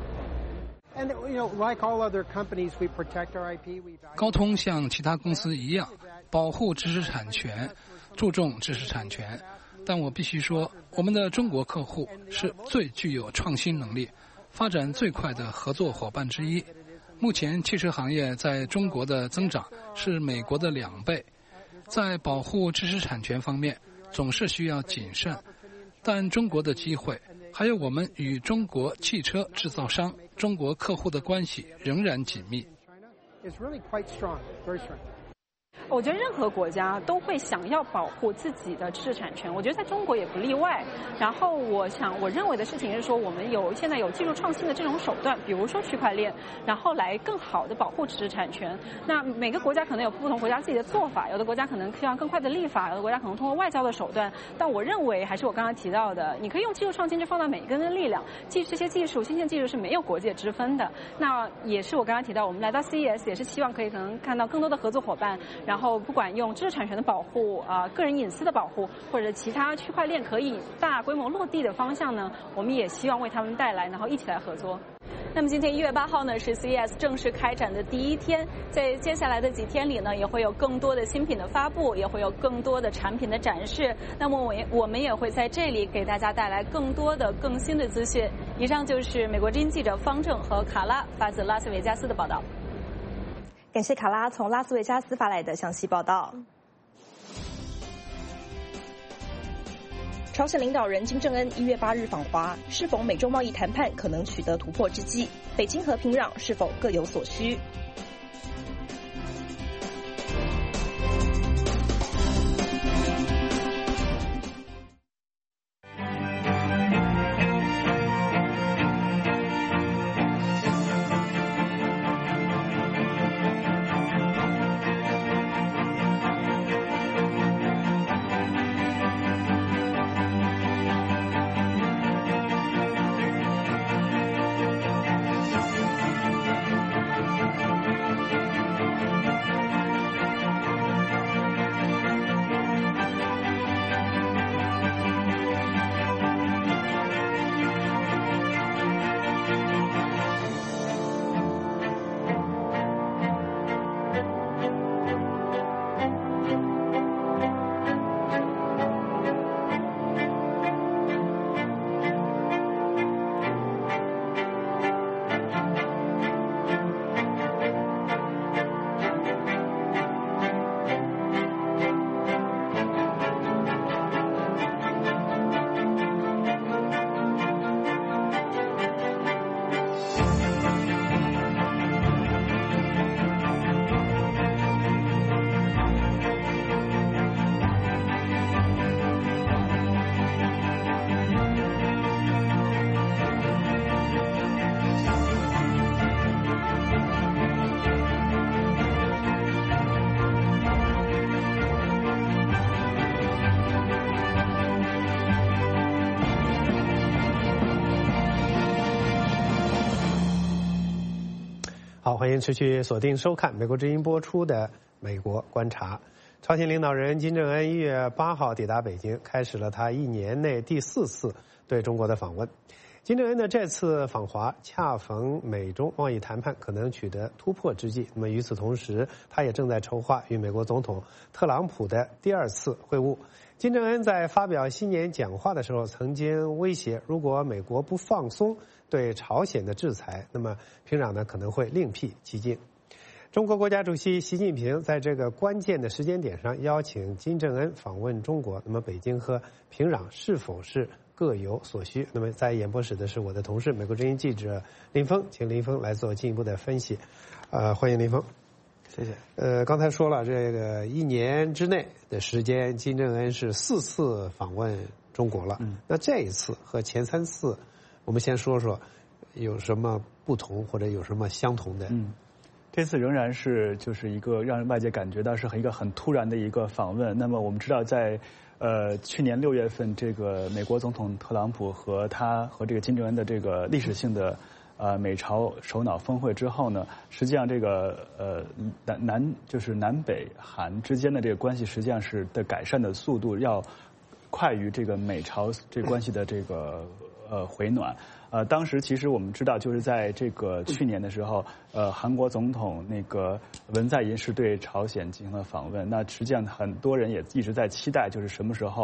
高通像其他公司一样，保护知识产权，注重知识产权。但我必须说，我们的中国客户是最具有创新能力、发展最快的合作伙伴之一。 目前汽车行业在中国的增长是美国的两倍，在保护知识产权方面总是需要谨慎，但中国的机会，还有我们与中国汽车制造商、中国客户的关系仍然紧密。 我觉得任何国家都会想要保护自己的知识产权，我觉得在中国也不例外。然后我想，我认为的事情是说，我们有现在有技术创新的这种手段，比如说区块链，然后来更好的保护知识产权。那每个国家可能有不同国家自己的做法，有的国家可能需要更快的立法，有的国家可能通过外交的手段。但我认为还是我刚刚提到的，你可以用技术创新去放大每一个人的力量，技这些技术、新鲜技术是没有国界之分的。那也是我刚刚提到，我们来到 C E S 也是希望可以可能看到更多的合作伙伴，然后不管用知识产权的保护啊、呃、个人隐私的保护，或者其他区块链可以大规模落地的方向呢，我们也希望为他们带来，然后一起来合作。那么今天一月八号呢是 C E S 正式开展的第一天，在接下来的几天里呢，也会有更多的新品的发布，也会有更多的产品的展示。那么我也我们也会在这里给大家带来更多的更新的资讯。以上就是美国之音记者方正和卡拉发自拉斯维加斯的报道。 感谢卡拉从拉斯维加斯发来的详细报道。朝鲜领导人金正恩一月八日访华，是否美中贸易谈判可能取得突破之际？北京和平壤是否各有所需？ 好，欢迎持续锁定收看美国之音播出的《美国观察》。朝鲜领导人金正恩一月八号抵达北京，开始了他一年内第四次对中国的访问。金正恩的这次访华恰逢美中贸易谈判可能取得突破之际，那么与此同时，他也正在筹划与美国总统特朗普的第二次会晤。金正恩在发表新年讲话的时候，曾经威胁，如果美国不放松对朝鲜的制裁，那么平壤呢可能会另辟蹊径。中国国家主席习近平在这个关键的时间点上邀请金正恩访问中国，那么北京和平壤是否是各有所需？那么在演播室的是我的同事美国之音记者林峰，请林峰来做进一步的分析。呃，欢迎林峰。 谢谢。 呃，刚才说了，这个一年之内的时间，金正恩是四次访问中国了。嗯，那这一次和前三次，我们先说说有什么不同或者有什么相同的？ 嗯，这次仍然是就是一个让外界感觉到是一个很突然的一个访问。那么我们知道在，在呃去年六月份，这个美国总统特朗普和他和这个金正恩的这个历史性的。呃，美朝首脑峰会之后呢，实际上这个呃南南就是南北韩之间的这个关系，实际上是的改善的速度要快于这个美朝这关系的这个呃回暖。呃，当时其实我们知道，就是在这个去年的时候，呃，韩国总统那个文在寅是对朝鲜进行了访问。那实际上很多人也一直在期待，就是什么时候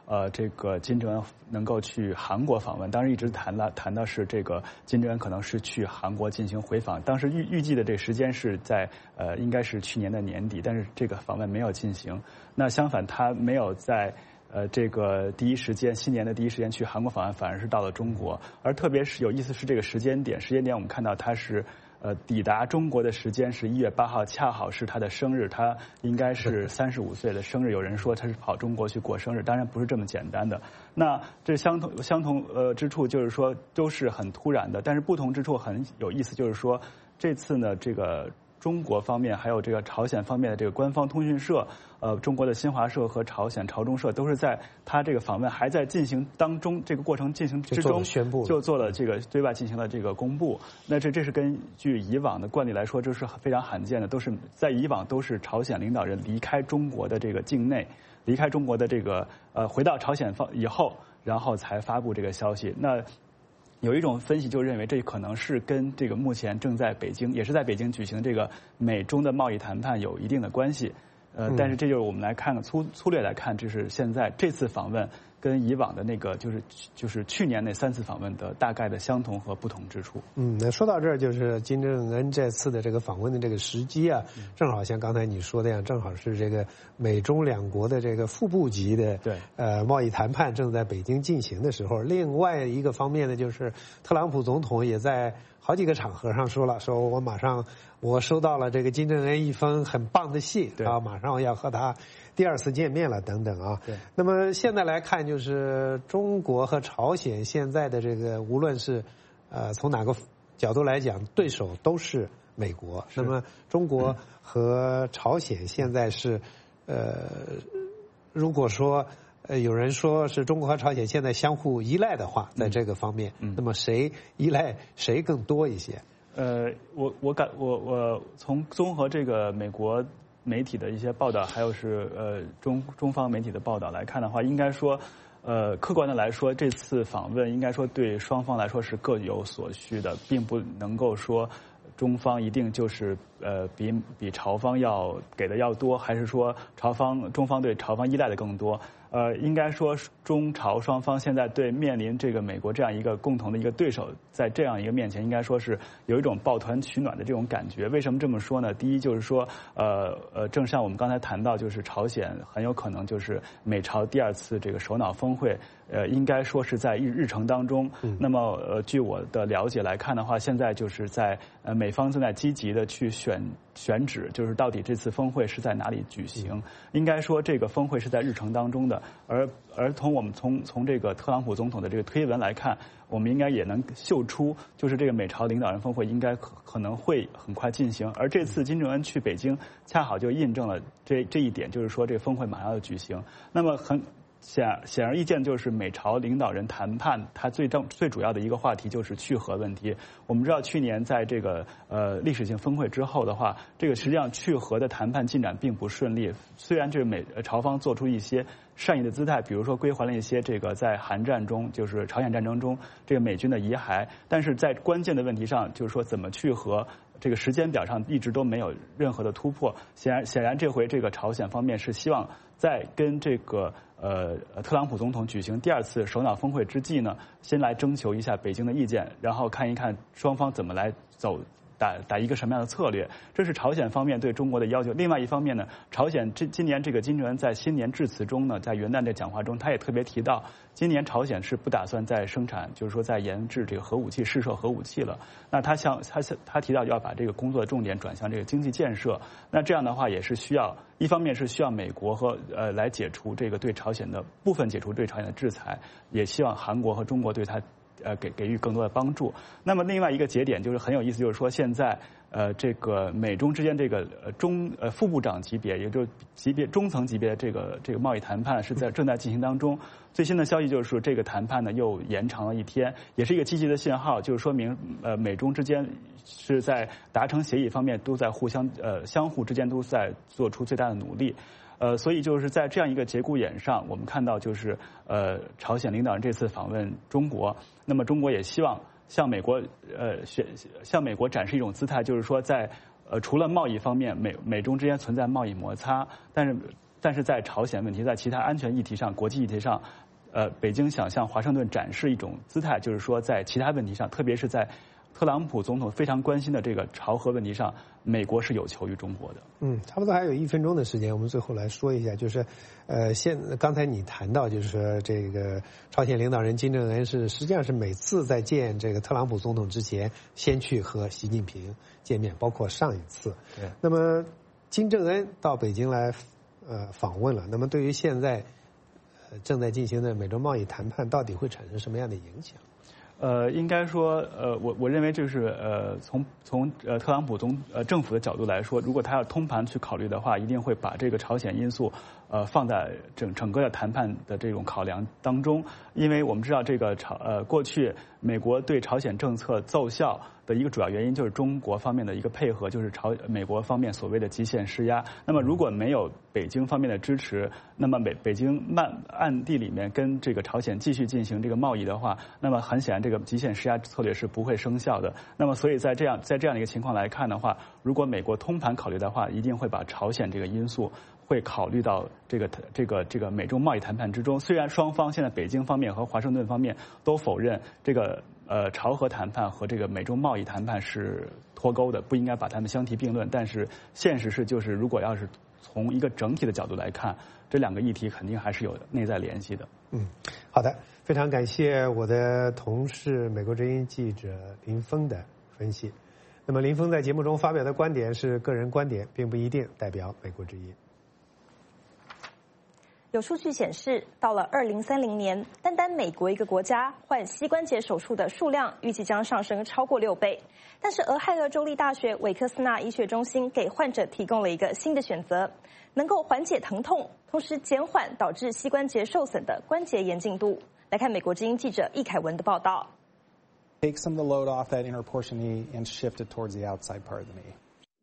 呃，这个金正恩能够去韩国访问，当时一直谈了谈的是这个金正恩可能是去韩国进行回访，当时预预计的这个时间是在呃应该是去年的年底，但是这个访问没有进行。那相反，他没有在呃这个第一时间新年的第一时间去韩国访问，反而是到了中国。而特别是有意思是这个时间点，时间点我们看到他是。呃，抵达中国的时间是一月八号，恰好是他的生日，他应该是三十五岁的生日。有人说他是跑中国去过生日，当然不是这么简单的。那这相同相同呃之处就是说都是很突然的，但是不同之处很有意思，就是说这次呢，这个中国方面还有这个朝鲜方面的这个官方通讯社，呃，中国的新华社和朝鲜朝中社都是在他这个访问还在进行当中，这个过程进行之中宣布就做了这个对外进行了这个公布。那这这是根据以往的惯例来说，这是非常罕见的，都是在以往都是朝鲜领导人离开中国的这个境内，离开中国的这个呃回到朝鲜方以后，然后才发布这个消息。那有一种分析就认为，这可能是跟这个目前正在北京，也是在北京举行这个美中的贸易谈判有一定的关系。呃，但是这就是我们来看粗粗略来看，就是现在这次访问跟以往的那个就是就是去年那三次访问的大概的相同和不同之处。 嗯，那说到这儿，就是金正恩这次的这个访问的这个时机啊，正好像刚才你说的样，正好是这个美中两国的这个副部级的对呃贸易谈判正在北京进行的时候。另外一个方面呢，就是特朗普总统也在好几个场合上说了，说我马上我收到了这个金正恩一封很棒的信啊，马上要和他第二次见面了等等啊。 对。 那么现在来看，就是中国和朝鲜现在的这个，无论是呃从哪个角度来讲，对手都是美国。那么中国和朝鲜现在是呃，如果说呃有人说是中国和朝鲜现在相互依赖的话，在这个方面， 嗯、 那么谁依赖谁更多一些？ 呃，我我感我我从综合这个美国媒体的一些报道，还有是呃中中方媒体的报道来看的话，应该说，呃，客观的来说，这次访问应该说对双方来说是各有所需的，并不能够说中方一定就是呃比比朝方要给的要多，还是说朝方中方对朝方依赖的更多。呃，应该说中朝双方现在对面临这个美国这样一个共同的一个对手，在这样一个面前，应该说是有一种抱团取暖的这种感觉。为什么这么说呢？第一就是说，呃呃，正像我们刚才谈到，就是朝鲜很有可能就是美朝第二次这个首脑峰会，呃，应该说是在日日程当中。嗯、那么呃，据我的了解来看的话，现在就是在呃美方正在积极的去选选址，就是到底这次峰会是在哪里举行。嗯、应该说这个峰会是在日程当中的。而而从我们从从这个特朗普总统的这个推文来看，我们应该也能嗅出，就是这个美朝领导人峰会应该可可能会很快进行。而这次金正恩去北京，恰好就印证了这这一点，就是说这个峰会马上要举行。那么很显显而易见，就是美朝领导人谈判，它最正最主要的一个话题就是去核问题。我们知道，去年在这个呃历史性峰会之后的话，这个实际上去核的谈判进展并不顺利。虽然这个美朝方做出一些善意的姿态，比如说归还了一些这个在韩战中，就是朝鲜战争中这个美军的遗骸，但是在关键的问题上，就是说怎么去核，这个时间表上一直都没有任何的突破。显然，显然这回这个朝鲜方面是希望在跟这个呃特朗普总统举行第二次首脑峰会之际呢，先来征求一下北京的意见，然后看一看双方怎么来走。打打一个什么样的策略？这是朝鲜方面对中国的要求。另外一方面呢，朝鲜这今年这个金正恩在新年致辞中呢，在元旦这讲话中，他也特别提到，今年朝鲜是不打算再生产，就是说在研制这个核武器、试射核武器了。那他想他他提到要把这个工作的重点转向这个经济建设。那这样的话也是需要，一方面是需要美国和呃来解除这个对朝鲜的部分解除对朝鲜的制裁，也希望韩国和中国对他。呃，给给予更多的帮助。那么另外一个节点就是很有意思，就是说现在呃这个美中之间这个呃中呃副部长级别，也就是级别中层级别的这个这个贸易谈判是在正在进行当中。最新的消息就是说，这个谈判呢又延长了一天，也是一个积极的信号，就是说明呃美中之间是在达成协议方面都在互相呃相互之间都在做出最大的努力。呃，所以就是在这样一个节骨眼上，我们看到就是呃，朝鲜领导人这次访问中国，那么中国也希望向美国呃学向美国展示一种姿态，就是说在呃除了贸易方面，美美中之间存在贸易摩擦，但是但是在朝鲜问题、在其他安全议题上、国际议题上，呃，北京想向华盛顿展示一种姿态，就是说在其他问题上，特别是在特朗普总统非常关心的这个朝核问题上，美国是有求于中国的。 嗯，差不多还有一分钟的时间，我们最后来说一下，就是，呃，现刚才你谈到，就是说这个朝鲜领导人金正恩是实际上是每次在见这个特朗普总统之前，先去和习近平见面，包括上一次。 对。 那么金正恩到北京来呃访问了，那么对于现在呃正在进行的美中贸易谈判，到底会产生什么样的影响？ 呃，应该说，呃，我我认为就是呃，从从呃特朗普总呃政府的角度来说，如果他要通盘去考虑的话，一定会把这个朝鲜因素呃放在整整个的谈判的这种考量当中，因为我们知道这个朝呃过去美国对朝鲜政策奏效的一个主要原因就是中国方面的一个配合，就是朝美国方面所谓的极限施压。那么如果没有北京方面的支持，那么北北京慢暗地里面跟这个朝鲜继续进行这个贸易的话，那么很显然这个极限施压策略是不会生效的。那么所以在这样在这样的一个情况来看的话，如果美国通盘考虑的话，一定会把朝鲜这个因素会考虑到这个这个这个美中贸易谈判之中。虽然双方现在北京方面和华盛顿方面都否认这个呃朝核谈判和这个美中贸易谈判是脱钩的，不应该把它们相提并论，但是现实是就是如果要是从一个整体的角度来看，这两个议题肯定还是有内在联系的。 嗯，好的，非常感谢我的同事美国之音记者林峰的分析。那么林峰在节目中发表的观点是个人观点，并不一定代表美国之音。 有数据显示，到了二零三零年，单单美国一个国家患膝关节手术的数量预计将上升超过六倍。但是，俄亥俄州立大学韦克斯纳医学中心给患者提供了一个新的选择，能够缓解疼痛，同时减缓导致膝关节受损的关节炎进度。来看美国之音记者易凯文的报道。 Take some of the load off that inner portion knee and shift it towards the outside part of the knee.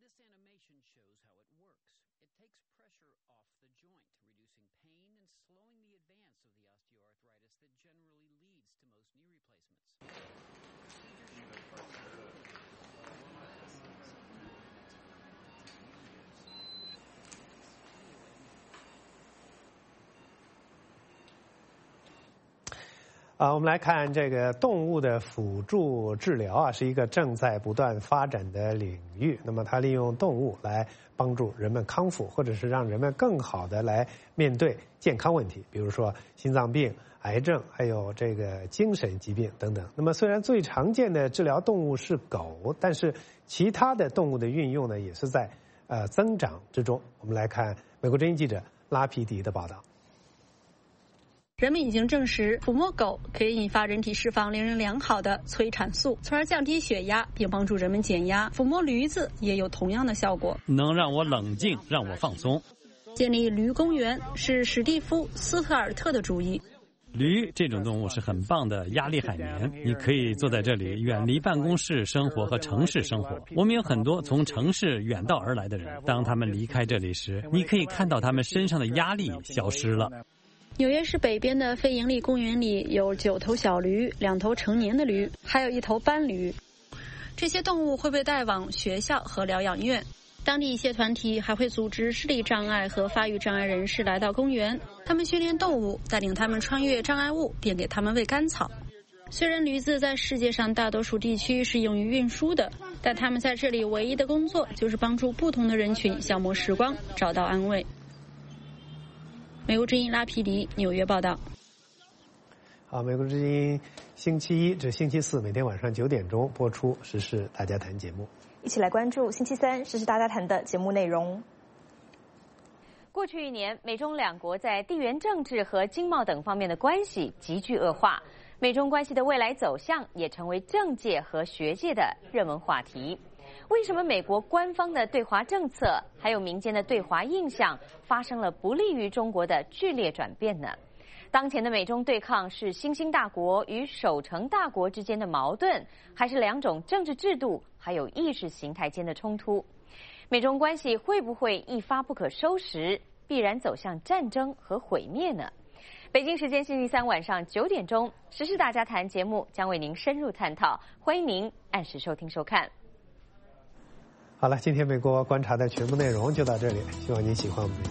啊，我们来看这个动物的辅助治疗啊，是一个正在不断发展的领域。那么，它利用动物来帮助人们康复，或者是让人们更好的来面对健康问题，比如说心脏病、癌症，还有这个精神疾病等等。那么，虽然最常见的治疗动物是狗，但是其他的动物的运用呢，也是在呃增长之中。我们来看美国之音记者拉皮迪的报道。 人们已经证实，抚摸狗可以引发人体释放令人良好的催产素，从而降低血压，并帮助人们减压。抚摸驴子也有同样的效果， 能让我冷静，让我放松。 建立驴公园是史蒂夫·斯特尔特的主意。 驴这种动物是很棒的压力海绵，你可以坐在这里，远离办公室生活和城市生活。我们有很多从城市远道而来的人，当他们离开这里时，你可以看到他们身上的压力消失了。 纽约市北边的非营利公园里有九头小驴，两头成年的驴，还有一头斑驴。这些动物会被带往学校和疗养院。当地一些团体还会组织视力障碍和发育障碍人士来到公园，他们训练动物，带领他们穿越障碍物，并给他们喂干草。虽然驴子在世界上大多数地区是用于运输的，但他们在这里唯一的工作就是帮助不同的人群消磨时光，找到安慰。美国之音拉皮迪纽约报道。 好，美国之音星期一至星期四每天晚上九点钟播出《时事大家谈》节目， 一起来关注星期三《时事大家谈》的节目内容。 过去一年，美中两国在地缘政治和经贸等方面的关系急剧恶化，美中关系的未来走向也成为政界和学界的热门话题。为什么美国官方的对华政策还有民间的对华印象发生了不利于中国的剧烈转变呢？当前的美中对抗是新兴大国与守成大国之间的矛盾，还是两种政治制度还有意识形态间的冲突？美中关系会不会一发不可收拾，必然走向战争和毁灭呢？北京时间星期三晚上九点钟，《时事大家谈》节目将为您深入探讨，欢迎您按时收听收看。 好了，今天美国观察的全部内容就到这里，希望您喜欢我们的节目。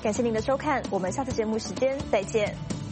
感谢您的收看，我们下次节目时间再见。